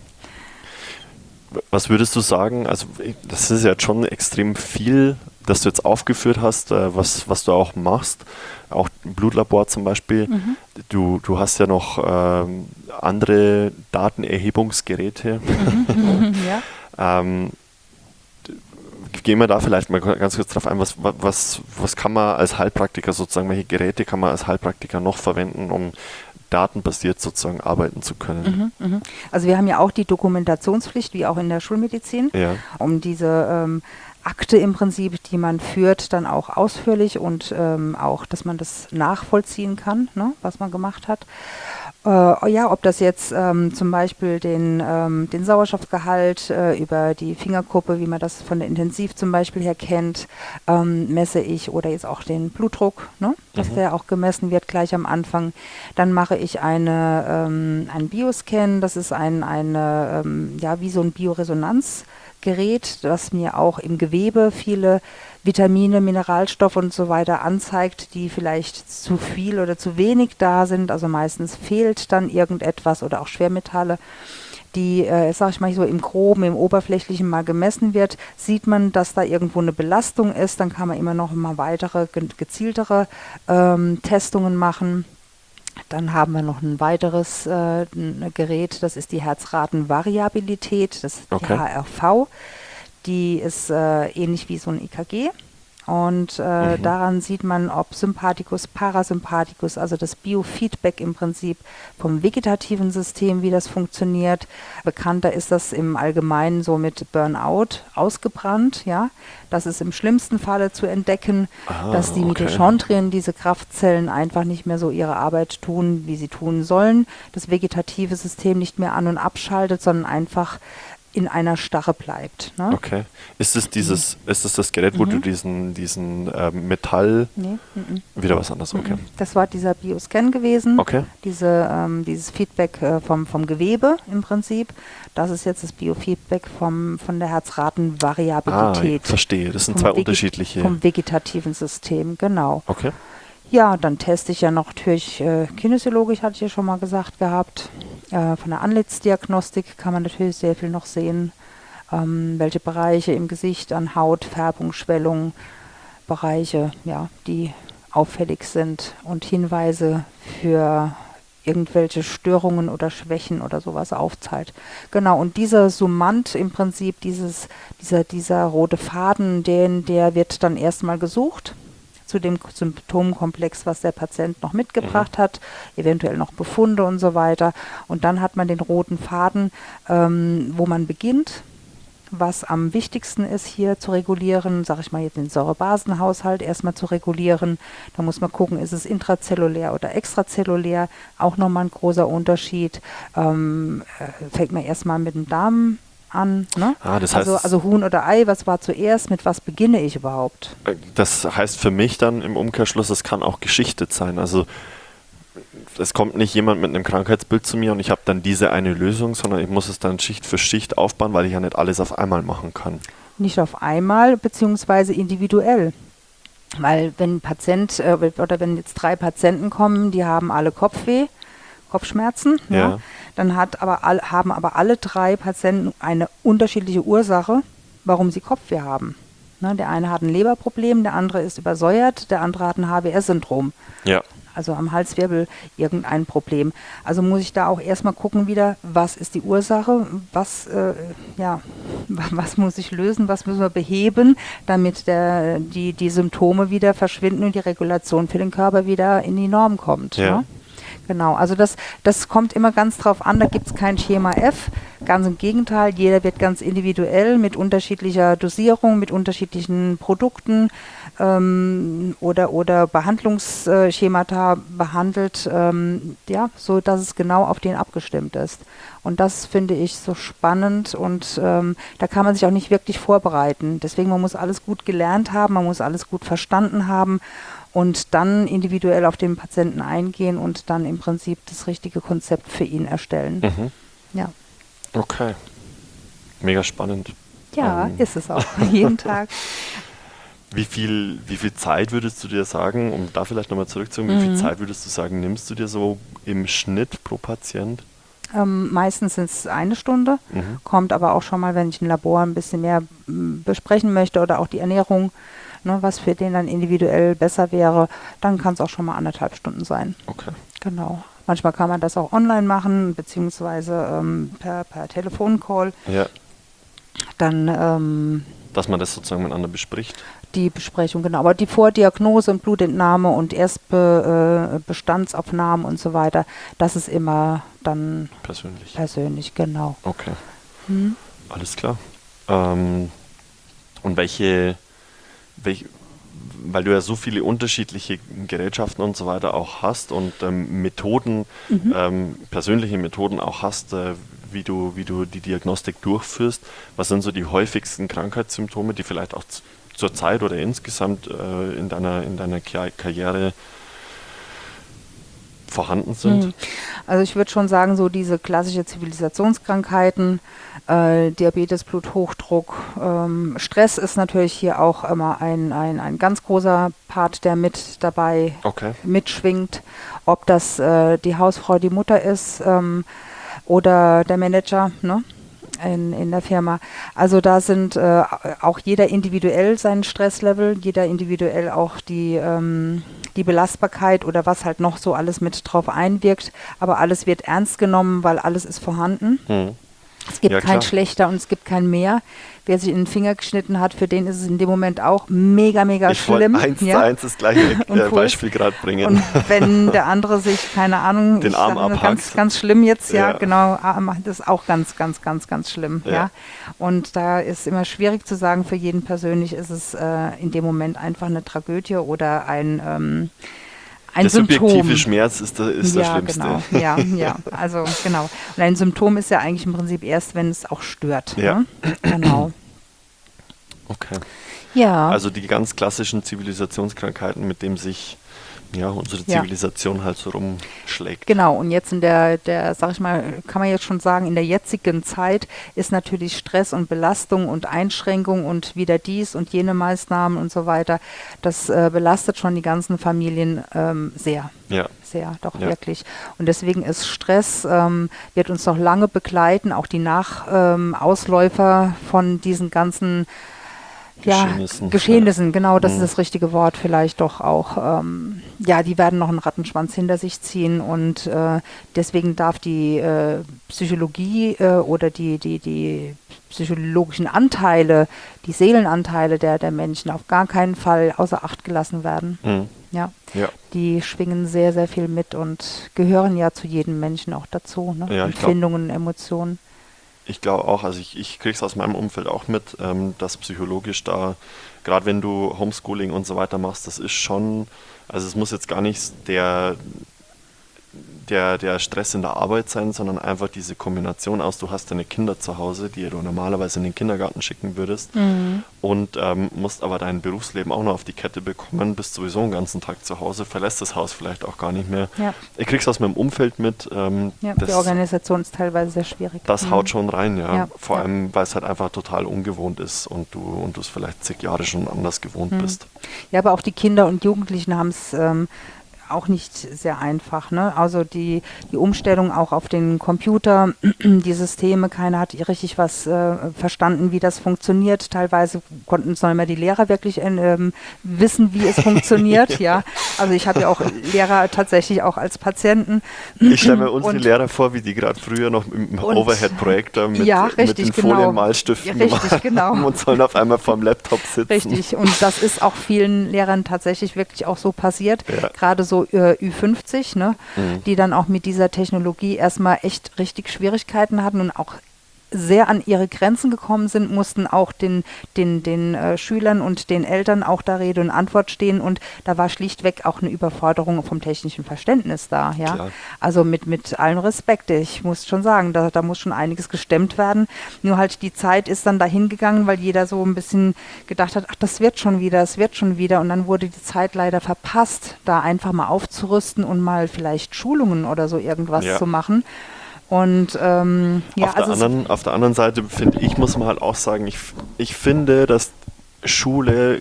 Was würdest du sagen, also das ist ja jetzt schon extrem viel, das du jetzt aufgeführt hast, äh, was, was du auch machst, auch im Blutlabor zum Beispiel. Mhm. Du, du hast ja noch ähm, andere Datenerhebungsgeräte. Mhm. ja. ähm, gehen wir da vielleicht mal ganz kurz drauf ein, was, was, was kann man als Heilpraktiker sozusagen, welche Geräte kann man als Heilpraktiker noch verwenden, um datenbasiert sozusagen arbeiten zu können. Mhm, mh. Also wir haben ja auch die Dokumentationspflicht, wie auch in der Schulmedizin, ja. um diese ähm, Akte im Prinzip, die man führt, dann auch ausführlich und ähm, auch, dass man das nachvollziehen kann, ne, was man gemacht hat. Äh, ja, ob das jetzt ähm, zum Beispiel den, ähm, den Sauerstoffgehalt äh, über die Fingerkuppe, wie man das von der Intensiv zum Beispiel her kennt, ähm, messe ich oder jetzt auch den Blutdruck, ne, dass mhm. der auch gemessen wird gleich am Anfang. Dann mache ich eine, ähm, einen Bioscan, das ist ein, eine, ähm, ja, wie so ein Bioresonanzgerät, das mir auch im Gewebe viele Vitamine, Mineralstoffe und so weiter anzeigt, die vielleicht zu viel oder zu wenig da sind. Also meistens fehlt dann irgendetwas oder auch Schwermetalle, die, äh, sag ich mal so im Groben, im Oberflächlichen mal gemessen wird. Sieht man, dass da irgendwo eine Belastung ist, dann kann man immer noch mal weitere, ge gezieltere ähm, Testungen machen. Dann haben wir noch ein weiteres äh, ein Gerät, das ist die Herzratenvariabilität, das ist die okay. H R V. Die ist äh, ähnlich wie so ein E K G und äh, mhm. daran sieht man, ob Sympathikus, Parasympathikus, also das Biofeedback im Prinzip vom vegetativen System, wie das funktioniert. Bekannter ist das im Allgemeinen so mit Burnout, ausgebrannt, ja. Das ist im schlimmsten Falle zu entdecken, ah, dass die okay. Mitochondrien, diese Kraftzellen, einfach nicht mehr so ihre Arbeit tun, wie sie tun sollen. Das vegetative System nicht mehr an- und abschaltet, sondern einfach in einer Starre bleibt. Ne? Okay. Ist es dieses, mhm. ist es das Gerät, wo mhm. du diesen, diesen ähm, Metall... Nee. Mhm. Wieder was anderes, okay. Das war dieser Bioscan gewesen. Okay. Diese, ähm, dieses Feedback äh, vom, vom Gewebe im Prinzip. Das ist jetzt das Biofeedback vom, von der Herzratenvariabilität. Ah, verstehe. Das sind zwei Vege- unterschiedliche... Vom vegetativen System, genau. Okay. Ja, dann teste ich ja noch natürlich äh, kinesiologisch, hatte ich ja schon mal gesagt gehabt. Äh, von der Anlitzdiagnostik kann man natürlich sehr viel noch sehen, ähm, welche Bereiche im Gesicht an Haut, Färbung, Schwellung, Bereiche, ja, die auffällig sind und Hinweise für irgendwelche Störungen oder Schwächen oder sowas aufzeigt. Genau, und dieser Summand im Prinzip, dieses, dieser, dieser rote Faden, den, der wird dann erstmal gesucht zu dem Symptomkomplex, was der Patient noch mitgebracht mhm. hat, eventuell noch Befunde und so weiter. Und dann hat man den roten Faden, ähm, wo man beginnt, was am wichtigsten ist hier zu regulieren, sage ich mal jetzt den Säurebasenhaushalt erstmal zu regulieren. Da muss man gucken, ist es intrazellulär oder extrazellulär, auch nochmal ein großer Unterschied. Ähm, äh, fängt man erstmal mit dem Darm an. Ne? Ah, das heißt, also, also Huhn oder Ei, was war zuerst, mit was beginne ich überhaupt? Das heißt für mich dann im Umkehrschluss, es kann auch geschichtet sein. Also es kommt nicht jemand mit einem Krankheitsbild zu mir und ich habe dann diese eine Lösung, sondern ich muss es dann Schicht für Schicht aufbauen, weil ich ja nicht alles auf einmal machen kann. Nicht auf einmal, beziehungsweise individuell. Weil wenn ein Patient äh, oder wenn jetzt drei Patienten kommen, die haben alle Kopfweh, Kopfschmerzen, ja. Ja, dann hat aber all, haben aber alle drei Patienten eine unterschiedliche Ursache, warum sie Kopfweh haben. Ne, der eine hat ein Leberproblem, der andere ist übersäuert, der andere hat ein H B S-Syndrom. Ja. Also am Halswirbel irgendein Problem. Also muss ich da auch erstmal gucken wieder, was ist die Ursache, was, äh, ja, was muss ich lösen, was müssen wir beheben, damit der, die, die Symptome wieder verschwinden und die Regulation für den Körper wieder in die Norm kommt. Ja. Ne? Genau, also das, das kommt immer ganz drauf an, da gibt es kein Schema F, ganz im Gegenteil, jeder wird ganz individuell mit unterschiedlicher Dosierung, mit unterschiedlichen Produkten ähm, oder, oder Behandlungsschemata behandelt, ähm, ja, so dass es genau auf den abgestimmt ist. Und das finde ich so spannend und ähm, da kann man sich auch nicht wirklich vorbereiten. Deswegen, man muss alles gut gelernt haben, man muss alles gut verstanden haben und dann individuell auf den Patienten eingehen und dann im Prinzip das richtige Konzept für ihn erstellen. Mhm. Ja. Okay. Mega spannend. Ja, ähm. ist es auch. Jeden Tag. Wie viel, wie viel Zeit würdest du dir sagen, um da vielleicht nochmal zurückzukommen, wie Mhm. viel Zeit würdest du sagen, nimmst du dir so im Schnitt pro Patient? Ähm, meistens sind es eine Stunde, Mhm. kommt aber auch schon mal, wenn ich ein Labor ein bisschen mehr m, besprechen möchte oder auch die Ernährung, ne, was für den dann individuell besser wäre, dann kann es auch schon mal anderthalb Stunden sein. Okay. Genau. Manchmal kann man das auch online machen, beziehungsweise ähm, per, per Telefoncall. Ja, Dann ähm, dass man das sozusagen miteinander bespricht. die Besprechung, genau. Aber die Vordiagnose und Blutentnahme und Erstbestandsaufnahmen äh, Bestandsaufnahmen und so weiter, das ist immer dann Persönlich. persönlich, genau. Okay, Hm? alles klar. Ähm, und welche, welche, weil du ja so viele unterschiedliche Gerätschaften und so weiter auch hast und ähm, Methoden, Mhm. ähm, persönliche Methoden auch hast, äh, wie du, wie du die Diagnostik durchführst, was sind so die häufigsten Krankheitssymptome, die vielleicht auch z- zur Zeit oder insgesamt äh, in deiner, in deiner Ka- Karriere vorhanden sind? Hm. Also ich würde schon sagen, so diese klassische Zivilisationskrankheiten, äh, Diabetes, Bluthochdruck, ähm, Stress ist natürlich hier auch immer ein, ein, ein ganz großer Part, der mit dabei Okay. mitschwingt. Ob das äh, die Hausfrau, die Mutter ist ähm, oder der Manager, ne? In, in der Firma. Also da sind äh, auch jeder individuell sein Stresslevel, jeder individuell auch die, ähm, die Belastbarkeit oder was halt noch so alles mit drauf einwirkt. Aber alles wird ernst genommen, weil alles ist vorhanden. Hm. Es gibt Ja, kein klar. schlechter und es gibt kein mehr. Wer sich in den Finger geschnitten hat, für den ist es in dem Moment auch mega, mega Ich wollte schlimm. eins ja? zu eins das gleiche Und äh, Puls. Beispiel gerade bringen. Und wenn der andere sich, keine Ahnung, Den ich Arm sag nur abhackt. ganz, ganz schlimm jetzt, ja, Ja. genau, Arm, das ist auch ganz, ganz, ganz, ganz schlimm, Ja. ja. Und da ist immer schwierig zu sagen, für jeden persönlich ist es äh, in dem Moment einfach eine Tragödie oder ein, ähm, ein der Symptom. subjektive Schmerz ist der, ist der Ja, schlimmste. genau. Ja, ja, also genau. Und ein Symptom ist ja eigentlich im Prinzip erst, wenn es auch stört. Ja. Ne? Genau. Okay. Ja. Also die ganz klassischen Zivilisationskrankheiten, mit denen sich ja, unsere Ja. Zivilisation halt so rumschlägt. Genau, und jetzt in der, der, sag ich mal, kann man jetzt schon sagen, in der jetzigen Zeit ist natürlich Stress und Belastung und Einschränkung und wieder dies und jene Maßnahmen und so weiter, das äh, belastet schon die ganzen Familien ähm, sehr. Ja. Sehr, doch Ja. wirklich. Und deswegen ist Stress, ähm, wird uns noch lange begleiten, auch die Nachausläufer ähm, von diesen ganzen Ja, Geschehnissen. Geschehnissen, genau, das Mhm. ist das richtige Wort vielleicht doch auch. Ähm, ja, die werden noch einen Rattenschwanz hinter sich ziehen und äh, deswegen darf die äh, Psychologie äh, oder die, die, die psychologischen Anteile, die Seelenanteile der, der Menschen auf gar keinen Fall außer Acht gelassen werden. Mhm. Ja, Ja. die schwingen sehr, sehr viel mit und gehören ja zu jedem Menschen auch dazu. Ne? Ja, ich glaub- Empfindungen, Emotionen. Ich glaube auch, also ich, ich kriege es aus meinem Umfeld auch mit, ähm, dass psychologisch da, gerade wenn du Homeschooling und so weiter machst, das ist schon, also es muss jetzt gar nicht der, der, der Stress in der Arbeit sein, sondern einfach diese Kombination aus, du hast deine Kinder zu Hause, die du normalerweise in den Kindergarten schicken würdest Mhm. und ähm, musst aber dein Berufsleben auch noch auf die Kette bekommen, bist sowieso den ganzen Tag zu Hause, verlässt das Haus vielleicht auch gar nicht mehr. Ja. Ich krieg's aus meinem Umfeld mit, ähm, Ja, das, die Organisation ist teilweise sehr schwierig. das Mhm. haut schon rein, ja. Ja, Vor ja. allem, weil es halt einfach total ungewohnt ist und du und du es vielleicht zig Jahre schon anders gewohnt Mhm. bist. Ja, aber auch die Kinder und Jugendlichen haben es ähm, auch nicht sehr einfach. Ne? Also die, die Umstellung auch auf den Computer, die Systeme, keiner hat richtig was äh, verstanden, wie das funktioniert. Teilweise konnten es noch immer die Lehrer wirklich ähm, wissen, wie es funktioniert. ja. Also ich habe ja auch Lehrer tatsächlich auch als Patienten. Ich stelle mir unsere Und- Lehrer vor, wie die gerade früher noch im Und- Overhead-Projektor mit, Ja, mit richtig, den genau. Folienmalstiften Ja, richtig, gemacht genau. haben und sollen auf einmal vorm Laptop sitzen. Richtig, und das ist auch vielen Lehrern tatsächlich wirklich auch so passiert, Ja. gerade so äh, Ü fünfzig, ne, Mhm. die dann auch mit dieser Technologie erstmal echt richtig Schwierigkeiten hatten und auch sehr an ihre Grenzen gekommen sind, mussten auch den, den, den äh, Schülern und den Eltern auch da Rede und Antwort stehen und da war schlichtweg auch eine Überforderung vom technischen Verständnis da. Ja? Klar. Also mit, mit allem Respekt, ich muss schon sagen, da, da muss schon einiges gestemmt werden. Nur halt die Zeit ist dann dahin gegangen, weil jeder so ein bisschen gedacht hat, ach, das wird schon wieder, es wird schon wieder und dann wurde die Zeit leider verpasst, da einfach mal aufzurüsten und mal vielleicht Schulungen oder so irgendwas Ja. zu machen. Und ähm, ja, auf, der also es- anderen, auf der anderen Seite finde ich, muss man halt auch sagen, ich, ich finde, dass Schule,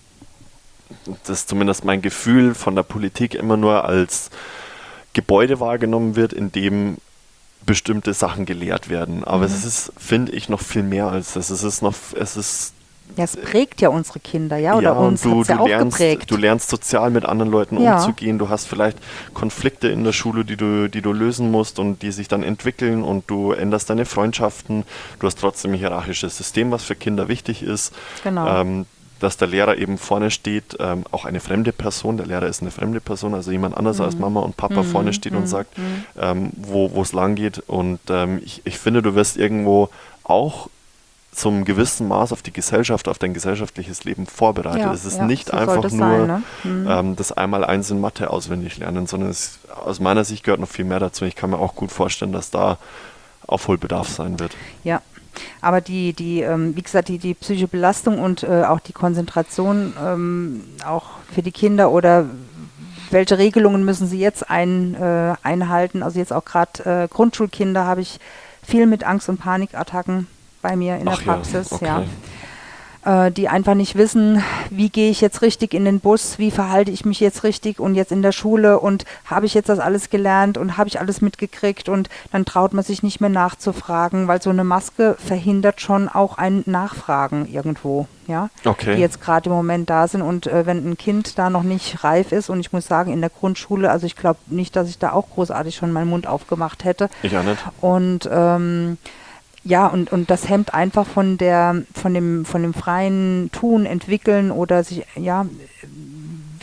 das ist zumindest mein Gefühl, von der Politik immer nur als Gebäude wahrgenommen wird, in dem bestimmte Sachen gelehrt werden. Aber Mhm. es ist, finde ich, noch viel mehr als das. Es ist noch, es ist ja, es prägt ja unsere Kinder, ja, oder ja, und uns du, hat's ja du, auch lernst, geprägt. du lernst sozial mit anderen Leuten Ja. umzugehen. Du hast vielleicht Konflikte in der Schule, die du, die du lösen musst und die sich dann entwickeln und du änderst deine Freundschaften. Du hast trotzdem ein hierarchisches System, was für Kinder wichtig ist. Genau. Ähm, dass der Lehrer eben vorne steht, ähm, auch eine fremde Person, der Lehrer ist eine fremde Person, also jemand anders als Mama und Papa Mhm. vorne steht und Mhm. sagt, ähm, wo wo es lang geht. Und ähm, ich, ich finde, du wirst irgendwo auch zum gewissen Maß auf die Gesellschaft, auf dein gesellschaftliches Leben vorbereitet. Ja, es ist ja, nicht so einfach sollte es nur sein, ne? Mhm. ähm, das Einmaleins in Mathe auswendig lernen, sondern es, aus meiner Sicht gehört noch viel mehr dazu. Ich kann mir auch gut vorstellen, dass da Aufholbedarf sein wird. Ja, aber die, die, ähm, wie gesagt, die, die psychische Belastung und äh, auch die Konzentration ähm, auch für die Kinder oder welche Regelungen müssen sie jetzt ein, äh, einhalten? Also jetzt auch gerade äh, Grundschulkinder habe ich viel mit Angst- und Panikattacken bei mir in der Ach ja, Praxis, okay. ja. Äh, die einfach nicht wissen, wie gehe ich jetzt richtig in den Bus, wie verhalte ich mich jetzt richtig und jetzt in der Schule und habe ich jetzt das alles gelernt und habe ich alles mitgekriegt und dann traut man sich nicht mehr nachzufragen, weil so eine Maske verhindert schon auch ein Nachfragen irgendwo, ja, Okay. die jetzt gerade im Moment da sind und äh, wenn ein Kind da noch nicht reif ist und ich muss sagen, in der Grundschule, also ich glaube nicht, dass ich da auch großartig schon meinen Mund aufgemacht hätte Ich auch nicht. und ähm, ja, und, und das hemmt einfach von der, von dem, von dem freien Tun, Entwickeln oder sich, ja,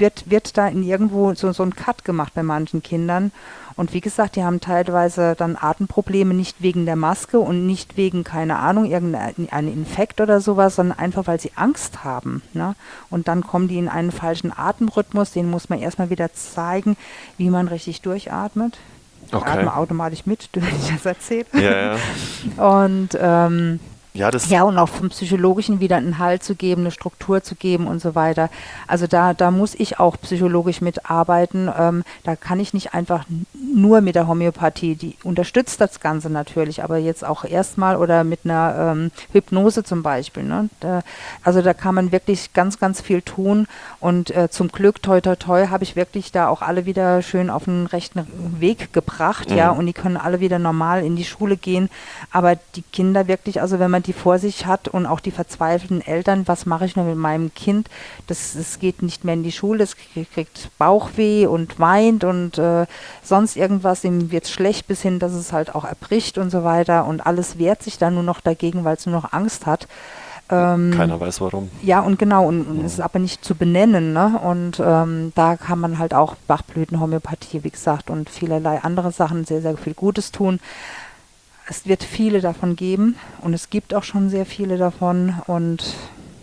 wird, wird da in irgendwo so, so ein Cut gemacht bei manchen Kindern. Und wie gesagt, die haben teilweise dann Atemprobleme, nicht wegen der Maske und nicht wegen, keine Ahnung, irgendein Infekt oder sowas, sondern einfach, weil sie Angst haben. Ne? Und dann kommen die in einen falschen Atemrhythmus, den muss man erstmal wieder zeigen, wie man richtig durchatmet. Ich Okay. atme automatisch mit, wenn ich das erzähle. Ja, ja. Und ähm, Ja, das ja, und auch vom Psychologischen wieder einen Halt zu geben, eine Struktur zu geben und so weiter. Also da, da muss ich auch psychologisch mitarbeiten. Ähm, da kann ich nicht einfach n- nur mit der Homöopathie, die unterstützt das Ganze natürlich, aber jetzt auch erstmal oder mit einer ähm, Hypnose zum Beispiel. Ne? Da, also da kann man wirklich ganz, ganz viel tun und äh, zum Glück, toi, toi, toi, habe ich wirklich da auch alle wieder schön auf den rechten Weg gebracht, Mhm. ja, und die können alle wieder normal in die Schule gehen, aber die Kinder wirklich, also wenn man die vor sich hat und auch die verzweifelten Eltern, was mache ich nur mit meinem Kind? Das, das geht nicht mehr in die Schule, es kriegt, kriegt Bauchweh und weint und äh, sonst irgendwas, ihm wird schlecht bis hin, dass es halt auch erbricht und so weiter und alles wehrt sich dann nur noch dagegen, weil es nur noch Angst hat. Ähm, keiner weiß warum. ja, und genau, und, und es ist aber nicht zu benennen, ne? Und ähm, da kann man halt auch Bachblütenhomöopathie, wie gesagt, und vielerlei andere Sachen sehr, sehr viel Gutes tun. Es wird viele davon geben und es gibt auch schon sehr viele davon und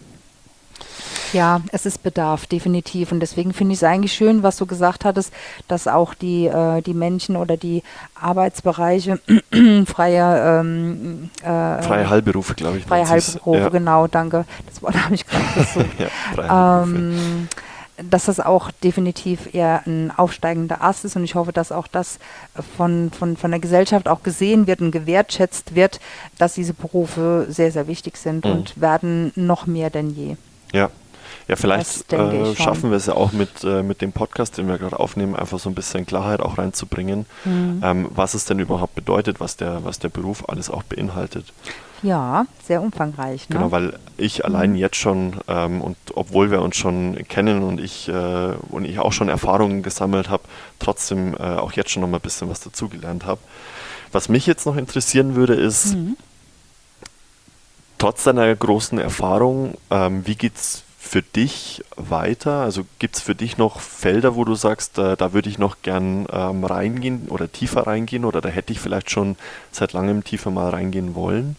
ja, es ist Bedarf, definitiv. Und deswegen finde ich es eigentlich schön, was du gesagt hattest, dass auch die, äh, die Menschen oder die Arbeitsbereiche freie, ähm, äh, Freie Heilberufe, glaube ich. freie nennt sie's. Heilberufe, Ja. genau, danke. Das Wort habe ich gerade gesucht. Ja, freie Heilberufe. ähm, dass das auch definitiv eher ein aufsteigender Ast ist und ich hoffe, dass auch das von, von, von der Gesellschaft auch gesehen wird und gewertschätzt wird, dass diese Berufe sehr, sehr wichtig sind Mhm. und werden noch mehr denn je. Ja. Ja, Das vielleicht denke äh, ich schon. schaffen wir es ja auch mit, äh, mit dem Podcast, den wir gerade aufnehmen, einfach so ein bisschen Klarheit auch reinzubringen, Mhm. ähm, was es denn überhaupt bedeutet, was der, was der Beruf alles auch beinhaltet. Ja, sehr umfangreich. Ne? Genau, weil ich allein jetzt schon, ähm, und obwohl wir uns schon kennen und ich, äh, und ich auch schon Erfahrungen gesammelt habe, trotzdem äh, auch jetzt schon noch mal ein bisschen was dazugelernt habe. Was mich jetzt noch interessieren würde, ist, Mhm. trotz deiner großen Erfahrung, ähm, wie geht's für dich weiter? Also gibt es für dich noch Felder, wo du sagst, äh, da würde ich noch gern ähm, reingehen oder tiefer reingehen oder da hätte ich vielleicht schon seit langem tiefer mal reingehen wollen?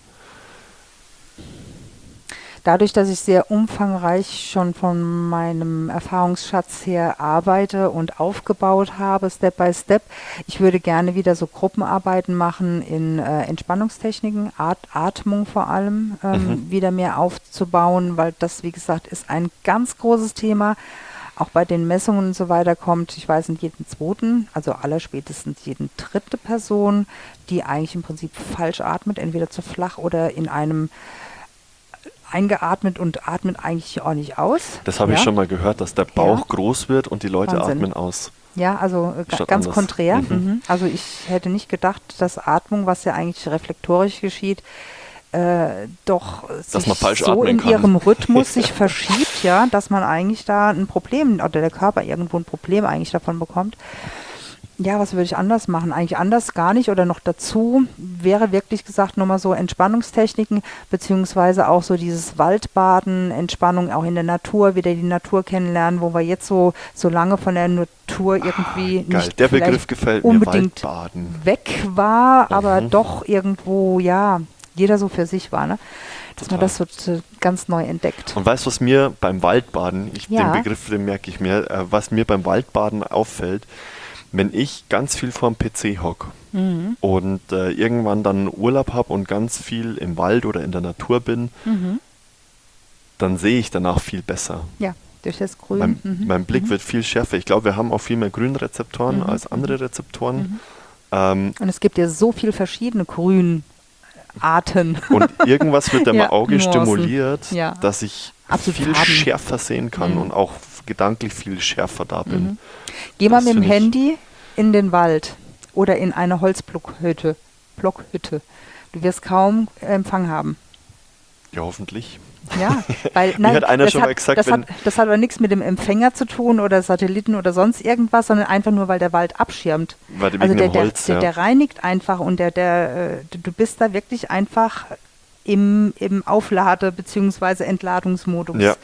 Dadurch, dass ich sehr umfangreich schon von meinem Erfahrungsschatz her arbeite und aufgebaut habe, Step by Step, ich würde gerne wieder so Gruppenarbeiten machen in äh, Entspannungstechniken, At Atmung vor allem, ähm, Mhm. wieder mehr aufzubauen, weil das, wie gesagt, ist ein ganz großes Thema. Auch bei den Messungen und so weiter kommt, ich weiß nicht, jeden zweiten, also allerspätestens jeden dritte Person, die eigentlich im Prinzip falsch atmet, entweder zu flach oder in einem eingeatmet und atmet eigentlich auch nicht aus. Das habe ja. ich schon mal gehört, dass der Bauch Ja. groß wird und die Leute Wahnsinn. atmen aus. Ja, also äh, ga- Statt ganz anders. konträr. Mhm. Mhm. Also ich hätte nicht gedacht, dass Atmung, was ja eigentlich reflektorisch geschieht, äh, doch Dass sich man falsch so atmen in kann. ihrem Rhythmus sich verschiebt, ja, dass man eigentlich da ein Problem, oder der Körper irgendwo ein Problem eigentlich davon bekommt. Ja, was würde ich anders machen? Eigentlich anders gar nicht oder noch dazu wäre wirklich gesagt nochmal so Entspannungstechniken, beziehungsweise auch so dieses Waldbaden, Entspannung auch in der Natur, wieder die Natur kennenlernen, wo wir jetzt so, so lange von der Natur irgendwie Geil, nicht der vielleicht Begriff gefällt mir, unbedingt Waldbaden. weg war, aber Mhm. doch irgendwo, ja, jeder so für sich war, ne? Dass man Total. das so zu- ganz neu entdeckt. Und weißt du, was mir beim Waldbaden, ich, Ja. den Begriff, den merke ich mir, äh, was mir beim Waldbaden auffällt, wenn ich ganz viel vorm P C hocke Mhm. und äh, irgendwann dann Urlaub habe und ganz viel im Wald oder in der Natur bin, Mhm. dann sehe ich danach viel besser. Ja, durch das Grün. Mein, mhm. mein Blick mhm. wird viel schärfer. Ich glaube, wir haben auch viel mehr Grünrezeptoren Mhm. als andere Rezeptoren. Mhm. Ähm, Und es gibt ja so viel verschiedene Grünarten. und irgendwas wird in meinem Ja, Auge Nuancen. stimuliert, Ja. dass ich Absolut viel Farben. schärfer sehen kann Mhm. und auch gedanklich viel schärfer da bin. Mhm. Geh mal Das mit dem find ich- Handy in den Wald oder in eine Holzblockhütte. Blockhütte. Du wirst kaum Empfang haben. Ja, hoffentlich. Ja, weil Mir hat einer das schon hat, mal gesagt, das, wenn- hat, das hat aber nichts mit dem Empfänger zu tun oder Satelliten oder sonst irgendwas, sondern einfach nur, weil der Wald abschirmt. Weil wegen Also der, dem der, Holz, der, ja. der reinigt einfach und der, der, äh, du- du bist da wirklich einfach im, im Auflade- bzw. Entladungsmodus. Ja.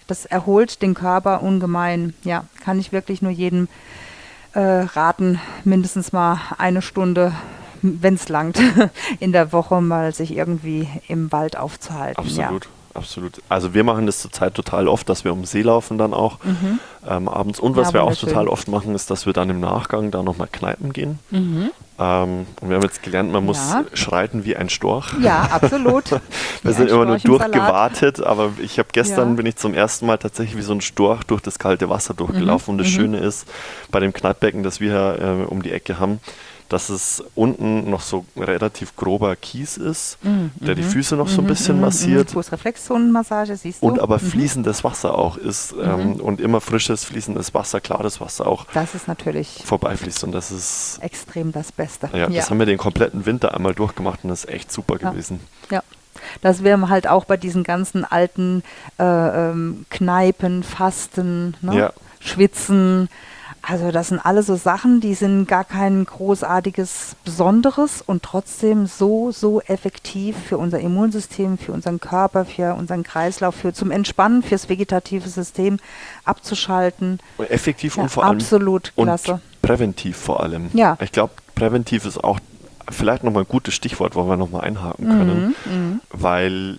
das erholt den Körper ungemein. Ja, kann ich wirklich nur jedem äh, raten, mindestens mal eine Stunde, wenn es langt, in der Woche mal sich irgendwie im Wald aufzuhalten. Absolut. Ja. Absolut. Also wir machen das zurzeit total oft, dass wir um den See laufen dann auch Mhm. ähm, abends. Und was Ja, wir auch wunderschön. total oft machen, ist, dass wir dann im Nachgang da nochmal kneipen gehen. Mhm. Ähm, und wir haben jetzt gelernt, man muss Ja. schreiten wie ein Storch. Ja, absolut. Wir Wie sind ein immer nur Storch im Salat. durchgewartet, aber ich habe gestern Ja. bin ich zum ersten Mal tatsächlich wie so ein Storch durch das kalte Wasser durchgelaufen. Und das Mhm. Schöne ist, bei dem Kneippbecken, das wir hier äh, um die Ecke haben, dass es unten noch so relativ grober Kies ist, Mhm. der die Füße noch so ein Mhm, bisschen mhm, massiert. mhm. Fußreflexzonenmassage, siehst du? Und aber Mhm. fließendes Wasser auch ist ähm, und immer frisches, fließendes Wasser, klares Wasser auch Das ist natürlich vorbeifließt. Und das ist, extrem das Beste. ja, das haben wir den kompletten Winter einmal durchgemacht und das ist echt super Ja. gewesen. Ja, das wären halt auch bei diesen ganzen alten äh, ähm, Kneipen, Fasten, ne? Ja. Schwitzen. Also das sind alle so Sachen, die sind gar kein großartiges Besonderes und trotzdem so, so effektiv für unser Immunsystem, für unseren Körper, für unseren Kreislauf, für zum Entspannen, fürs vegetative System abzuschalten. Und effektiv Ja, und vor allem absolut und klasse. präventiv vor allem. Ja. Ich glaube, präventiv ist auch vielleicht nochmal ein gutes Stichwort, wo wir nochmal einhaken können, Mhm, weil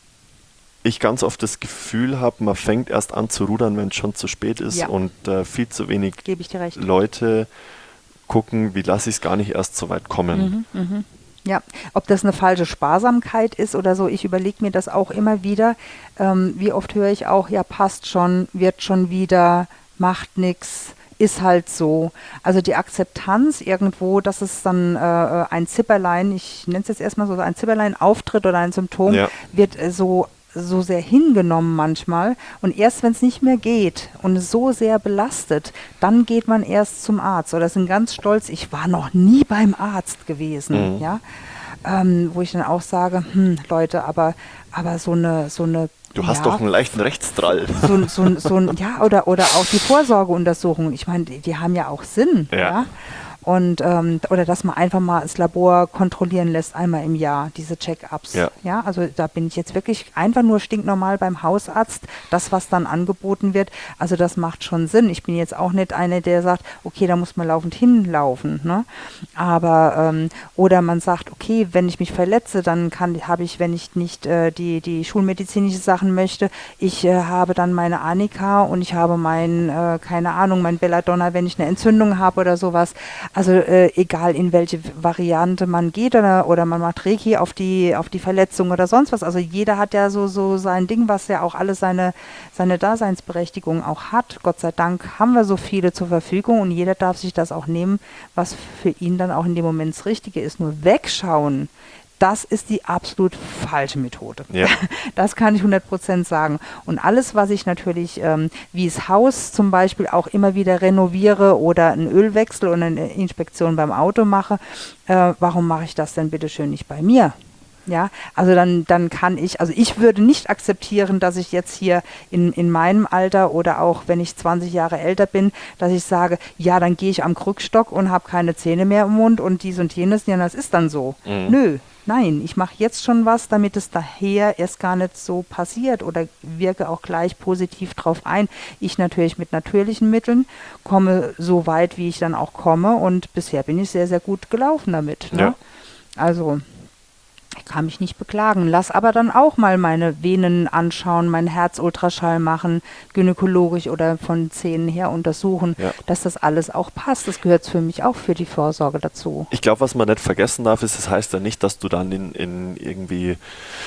ich ganz oft das Gefühl habe, man fängt erst an zu rudern, wenn es schon zu spät ist Ja. und äh, viel zu wenig gebe ich dir recht. Leute gucken, wie lasse ich es gar nicht erst so weit kommen. Mhm. Ja, ob das eine falsche Sparsamkeit ist oder so, ich überlege mir das auch immer wieder. Ähm, wie oft höre ich auch, ja, passt schon, wird schon wieder, macht nichts, ist halt so. Also die Akzeptanz irgendwo, dass es dann äh, ein Zipperlein, ich nenne es jetzt erstmal so, ein Zipperlein auftritt oder ein Symptom, Ja. wird äh, so so sehr hingenommen manchmal und erst wenn es nicht mehr geht und so sehr belastet, dann geht man erst zum Arzt oder sind ganz stolz, ich war noch nie beim Arzt gewesen, Mhm. ja, ähm, wo ich dann auch sage, hm, Leute, aber, aber so eine, so eine Du hast ja, doch einen leichten Rechtsdrall. so, so, so ein, ja, oder, oder auch die Vorsorgeuntersuchungen, ich meine, die, die haben ja auch Sinn, Ja. ja. Und, ähm, oder dass man einfach mal das Labor kontrollieren lässt, einmal im Jahr, diese Check-ups. Ja. Ja, also da bin ich jetzt wirklich einfach nur stinknormal beim Hausarzt, das, was dann angeboten wird. Also das macht schon Sinn. Ich bin jetzt auch nicht eine, der sagt, okay, da muss man laufend hinlaufen. Ne? Aber, ähm, oder man sagt, okay, wenn ich mich verletze, dann kann habe ich, wenn ich nicht äh, die, die schulmedizinische Sachen möchte, ich äh, habe dann meine Anika und ich habe mein, äh, keine Ahnung, mein Belladonna, wenn ich eine Entzündung habe oder sowas. Also äh, egal in welche Variante man geht oder, oder man macht Reiki auf die, auf die Verletzung oder sonst was. Also jeder hat ja so, so sein Ding, was ja auch alles seine, seine Daseinsberechtigung auch hat. Gott sei Dank haben wir so viele zur Verfügung und jeder darf sich das auch nehmen, was für ihn dann auch in dem Moment das Richtige ist. Nur wegschauen, das ist die absolut falsche Methode. Ja. Das kann ich hundert Prozent sagen. Und alles, was ich natürlich, ähm, wie das Haus zum Beispiel auch immer wieder renoviere oder einen Ölwechsel oder eine Inspektion beim Auto mache, äh, warum mache ich das denn bitte schön nicht bei mir? Ja, also dann, dann kann ich, also ich würde nicht akzeptieren, dass ich jetzt hier in, in meinem Alter oder auch wenn ich zwanzig Jahre älter bin, dass ich sage, ja, dann gehe ich am Krückstock und habe keine Zähne mehr im Mund und dies und jenes, ja, das ist dann so. Mhm. Nö, nein, ich mache jetzt schon was, damit es daher erst gar nicht so passiert oder wirke auch gleich positiv drauf ein. Ich natürlich mit natürlichen Mitteln komme so weit, wie ich dann auch komme und bisher bin ich sehr, sehr gut gelaufen damit. Ne? Ja. Also ich kann mich nicht beklagen. Lass aber dann auch mal meine Venen anschauen, mein Herzultraschall machen, gynäkologisch oder von Zähnen her untersuchen, Ja. dass das alles auch passt. Das gehört für mich auch für die Vorsorge dazu. Ich glaube, was man nicht vergessen darf, ist, das heißt ja nicht, dass du dann in, in irgendwie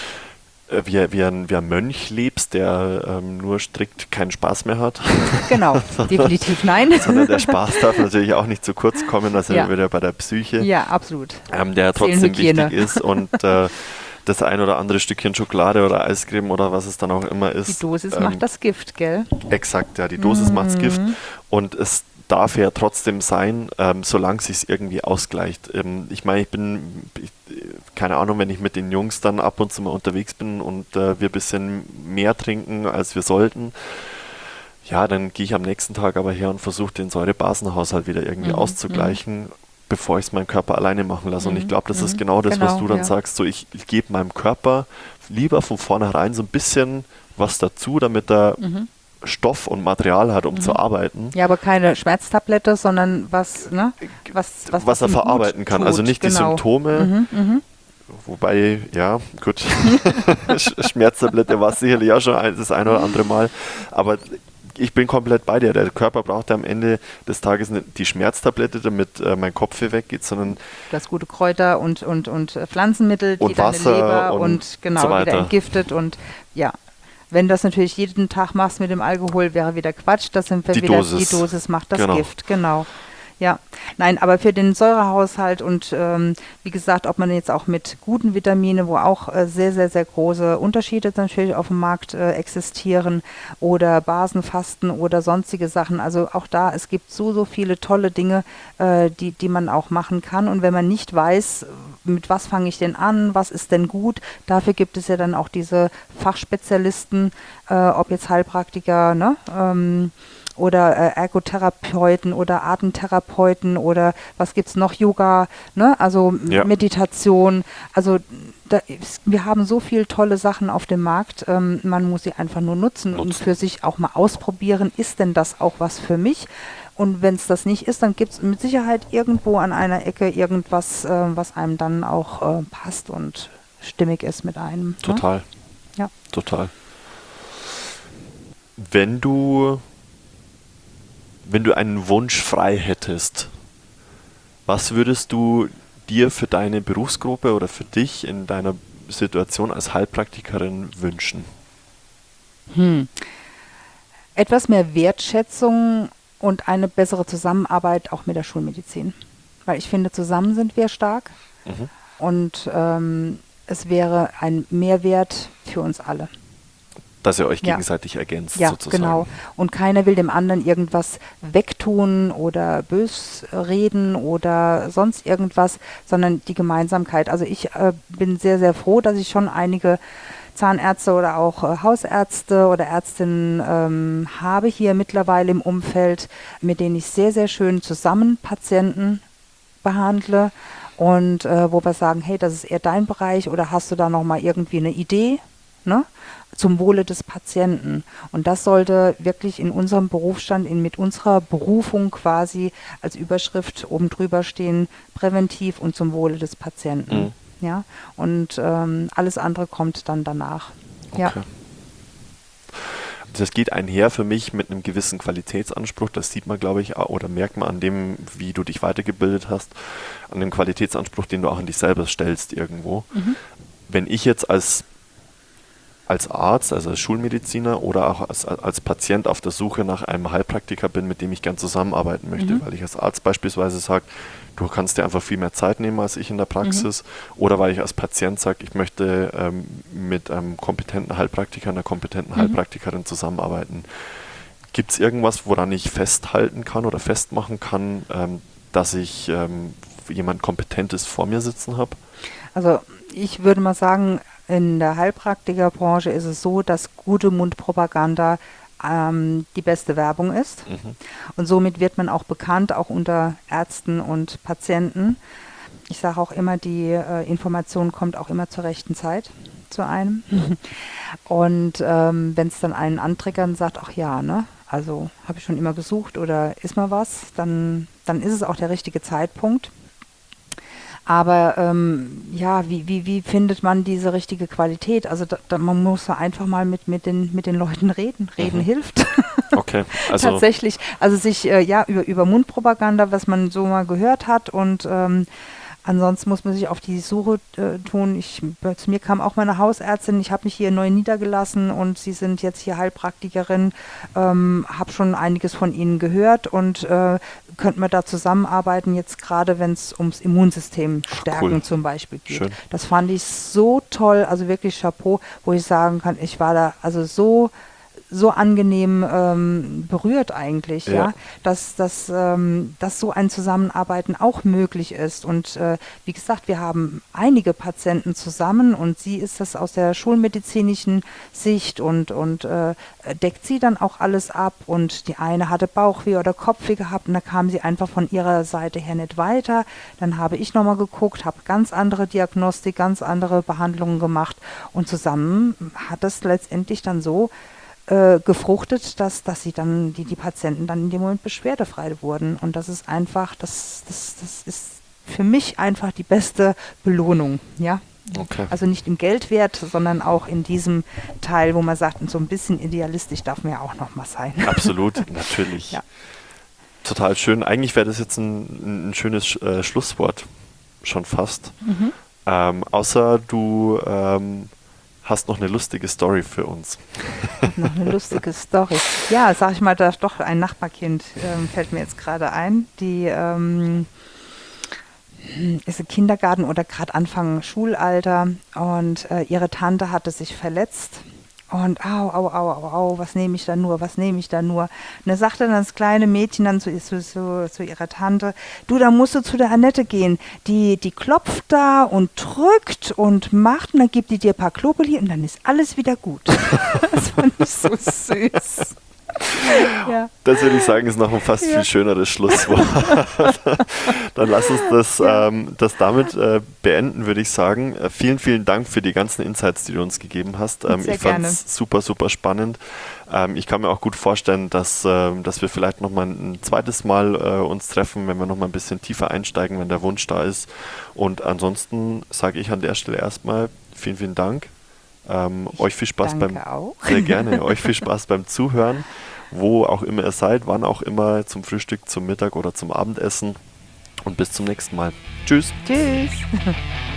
äh, wie, wie, ein, wie ein Mönch lebst, der ähm, nur strikt keinen Spaß mehr hat. Genau, definitiv nein. Sondern der Spaß darf natürlich auch nicht zu kurz kommen, also Ja. wieder bei der Psyche, Ja, absolut. ähm, der trotzdem Seelenhygiene. wichtig ist und äh, das ein oder andere Stückchen Schokolade oder Eiscreme oder was es dann auch immer ist. Die Dosis ähm, macht das Gift, gell? Exakt, ja, die Dosis macht's Mhm. Gift und es darf ja trotzdem sein, ähm, solange es sich irgendwie ausgleicht. Ähm, ich meine, ich bin, ich, keine Ahnung, wenn ich mit den Jungs dann ab und zu mal unterwegs bin und äh, wir ein bisschen mehr trinken, als wir sollten, ja, dann gehe ich am nächsten Tag aber her und versuche den Säurebasenhaushalt wieder irgendwie Mhm, auszugleichen, bevor ich es meinem Körper alleine machen lasse. Und ich glaube, das ist mhm. genau das, was Genau, du dann ja. sagst. So, ich, ich gebe meinem Körper lieber von vornherein so ein bisschen was dazu, damit er Mhm. Stoff und Material hat, um zu arbeiten. Ja, aber keine Schmerztablette, sondern was, ne? Was, was, was er ihm gut verarbeiten kann. tut. Also nicht die Genau. Symptome, Mhm, mhm. wobei, ja, gut, Sch- Schmerztablette war sicherlich auch schon ein, das ein oder andere Mal, aber ich bin komplett bei dir. Der Körper braucht am Ende des Tages nicht die Schmerztablette, damit äh, mein Kopf hier weggeht, sondern Du hast gute Kräuter und, und, und äh, Pflanzenmittel, die Und deine Wasser Leber und und, genau so wieder weiter. entgiftet und ja. Wenn das natürlich jeden Tag machst mit dem Alkohol, wäre wieder Quatsch. Das sind wir Die wieder, Dosis. die Dosis macht das Genau. Gift, genau. Ja, nein, aber für den Säurehaushalt und ähm, wie gesagt, ob man jetzt auch mit guten Vitaminen, wo auch äh, sehr, sehr, sehr große Unterschiede natürlich auf dem Markt äh, existieren oder Basenfasten oder sonstige Sachen. Also auch da, es gibt so, so viele tolle Dinge, äh, die, die man auch machen kann. Und wenn man nicht weiß, mit was fange ich denn an, was ist denn gut, dafür gibt es ja dann auch diese Fachspezialisten, äh, ob jetzt Heilpraktiker, ne, ähm, oder äh, Ergotherapeuten oder Atemtherapeuten oder was gibt's noch, Yoga, ne? Also Ja. Meditation. Also da ist, wir haben so viele tolle Sachen auf dem Markt, ähm, man muss sie einfach nur nutzen, und Nutzen. für sich auch mal ausprobieren, ist denn das auch was für mich? Und wenn es das nicht ist, dann gibt es mit Sicherheit irgendwo an einer Ecke irgendwas, äh, was einem dann auch äh, passt und stimmig ist mit einem. Ne? total. Ja. Total. Wenn du, wenn du einen Wunsch frei hättest, was würdest du dir für deine Berufsgruppe oder für dich in deiner Situation als Heilpraktikerin wünschen? Hm. Etwas mehr Wertschätzung und eine bessere Zusammenarbeit auch mit der Schulmedizin. Weil ich finde, zusammen sind wir stark Mhm. und ähm, es wäre ein Mehrwert für uns alle. Dass ihr euch Ja. gegenseitig ergänzt, Ja, sozusagen. genau. Und keiner will dem anderen irgendwas wegtun oder bös reden oder sonst irgendwas, sondern die Gemeinsamkeit. Also ich äh, bin sehr, sehr froh, dass ich schon einige Zahnärzte oder auch äh, Hausärzte oder Ärztinnen ähm, habe hier mittlerweile im Umfeld, mit denen ich sehr, sehr schön zusammen Patienten behandle und äh, wo wir sagen, hey, das ist eher dein Bereich oder hast du da nochmal irgendwie eine Idee, ne? Zum Wohle des Patienten. Und das sollte wirklich in unserem Berufsstand, in, mit unserer Berufung quasi als Überschrift oben drüber stehen, präventiv und zum Wohle des Patienten. Mhm. Ja? Und ähm, alles andere kommt dann danach. Ja. Okay. Das geht einher für mich mit einem gewissen Qualitätsanspruch. Das sieht man, glaube ich, au- oder merkt man an dem, wie du dich weitergebildet hast, an dem Qualitätsanspruch, den du auch an dich selber stellst irgendwo. Mhm. Wenn ich jetzt als, als Arzt, also als Schulmediziner oder auch als, als Patient auf der Suche nach einem Heilpraktiker bin, mit dem ich gern zusammenarbeiten möchte, Mhm. weil ich als Arzt beispielsweise sage, du kannst dir einfach viel mehr Zeit nehmen als ich in der Praxis, oder weil ich als Patient sage, ich möchte ähm, mit einem kompetenten Heilpraktiker, einer kompetenten Mhm. Heilpraktikerin zusammenarbeiten. Gibt es irgendwas, woran ich festhalten kann oder festmachen kann, ähm, dass ich ähm, jemand Kompetentes vor mir sitzen habe? Also ich würde mal sagen, in der Heilpraktikerbranche ist es so, dass gute Mundpropaganda ähm, die beste Werbung ist. Mhm. Und somit wird man auch bekannt, auch unter Ärzten und Patienten. Ich sage auch immer, die äh, Information kommt auch immer zur rechten Zeit zu einem. Und ähm, wenn es dann einen antriggert und sagt, ach ja, ne, also habe ich schon immer gesucht oder ist mal was, dann, dann ist es auch der richtige Zeitpunkt. Aber ähm, ja, wie, wie, wie findet man diese richtige Qualität? Also da, da, man muss da einfach mal mit, mit, den, mit den Leuten reden. Reden Mhm. hilft. Okay, also Tatsächlich. Also sich äh, ja über, über Mundpropaganda, was man so mal gehört hat, und ähm, ansonsten muss man sich auf die Suche äh, tun. Ich, äh, zu mir kam auch meine Hausärztin, ich habe mich hier neu niedergelassen und sie sind jetzt hier Heilpraktikerin, ähm, habe schon einiges von ihnen gehört und äh, könnten wir da zusammenarbeiten, jetzt gerade wenn es ums Immunsystem stärken cool. zum Beispiel geht. Schön. Das fand ich so toll, also wirklich Chapeau, wo ich sagen kann, ich war da also so so angenehm ähm, berührt eigentlich, ja, Ja. dass, dass, ähm, dass so ein Zusammenarbeiten auch möglich ist. Und äh, wie gesagt, wir haben einige Patienten zusammen und sie ist das aus der schulmedizinischen Sicht und, und äh, deckt sie dann auch alles ab. Und die eine hatte Bauchweh oder Kopfweh gehabt und da kam sie einfach von ihrer Seite her nicht weiter. Dann habe ich nochmal geguckt, habe ganz andere Diagnostik, ganz andere Behandlungen gemacht und zusammen hat das letztendlich dann so äh, gefruchtet, dass, dass sie dann, die, die Patienten dann in dem Moment beschwerdefrei wurden. Und das ist einfach, das, das, das ist für mich einfach die beste Belohnung, ja. Okay. Also nicht im Geldwert, sondern auch in diesem Teil, wo man sagt, so ein bisschen idealistisch darf man ja auch noch mal sein. Absolut, natürlich. Ja. Total schön. Eigentlich wäre das jetzt ein, ein schönes äh, Schlusswort, schon fast. Mhm. Ähm, außer du ähm, hast noch eine lustige Story für uns. Noch eine lustige Story. Ja, sag ich mal, da ist doch ein Nachbarkind, ähm, fällt mir jetzt gerade ein, die ähm, ist im Kindergarten oder gerade Anfang Schulalter und äh, ihre Tante hatte sich verletzt. Und au, au, au, au, au, was nehme ich da nur, was nehme ich da nur? Und da sagte dann das kleine Mädchen dann zu, zu, zu, zu ihrer Tante, du, da musst du zu der Annette gehen, die, die klopft da und drückt und macht und dann gibt die dir ein paar Globuli und dann ist alles wieder gut. Das fand ich so süß. Ja. Das würde ich sagen, ist noch ein fast Ja. viel schöneres Schlusswort. Dann lass uns das, ähm, das damit äh, beenden, würde ich sagen. Äh, vielen, vielen Dank für die ganzen Insights, die du uns gegeben hast. Ähm, Sehr ich fand gerne. es super, super spannend. Ähm, ich kann mir auch gut vorstellen, dass, ähm, dass wir vielleicht nochmal ein zweites Mal äh, uns treffen, wenn wir nochmal ein bisschen tiefer einsteigen, wenn der Wunsch da ist. Und ansonsten sage ich an der Stelle erstmal vielen, vielen Dank. Ähm, euch viel Spaß danke beim auch. Sehr gerne. Euch viel Spaß beim Zuhören, wo auch immer ihr seid, wann auch immer, zum Frühstück, zum Mittag oder zum Abendessen. Und bis zum nächsten Mal. Tschüss. Tschüss.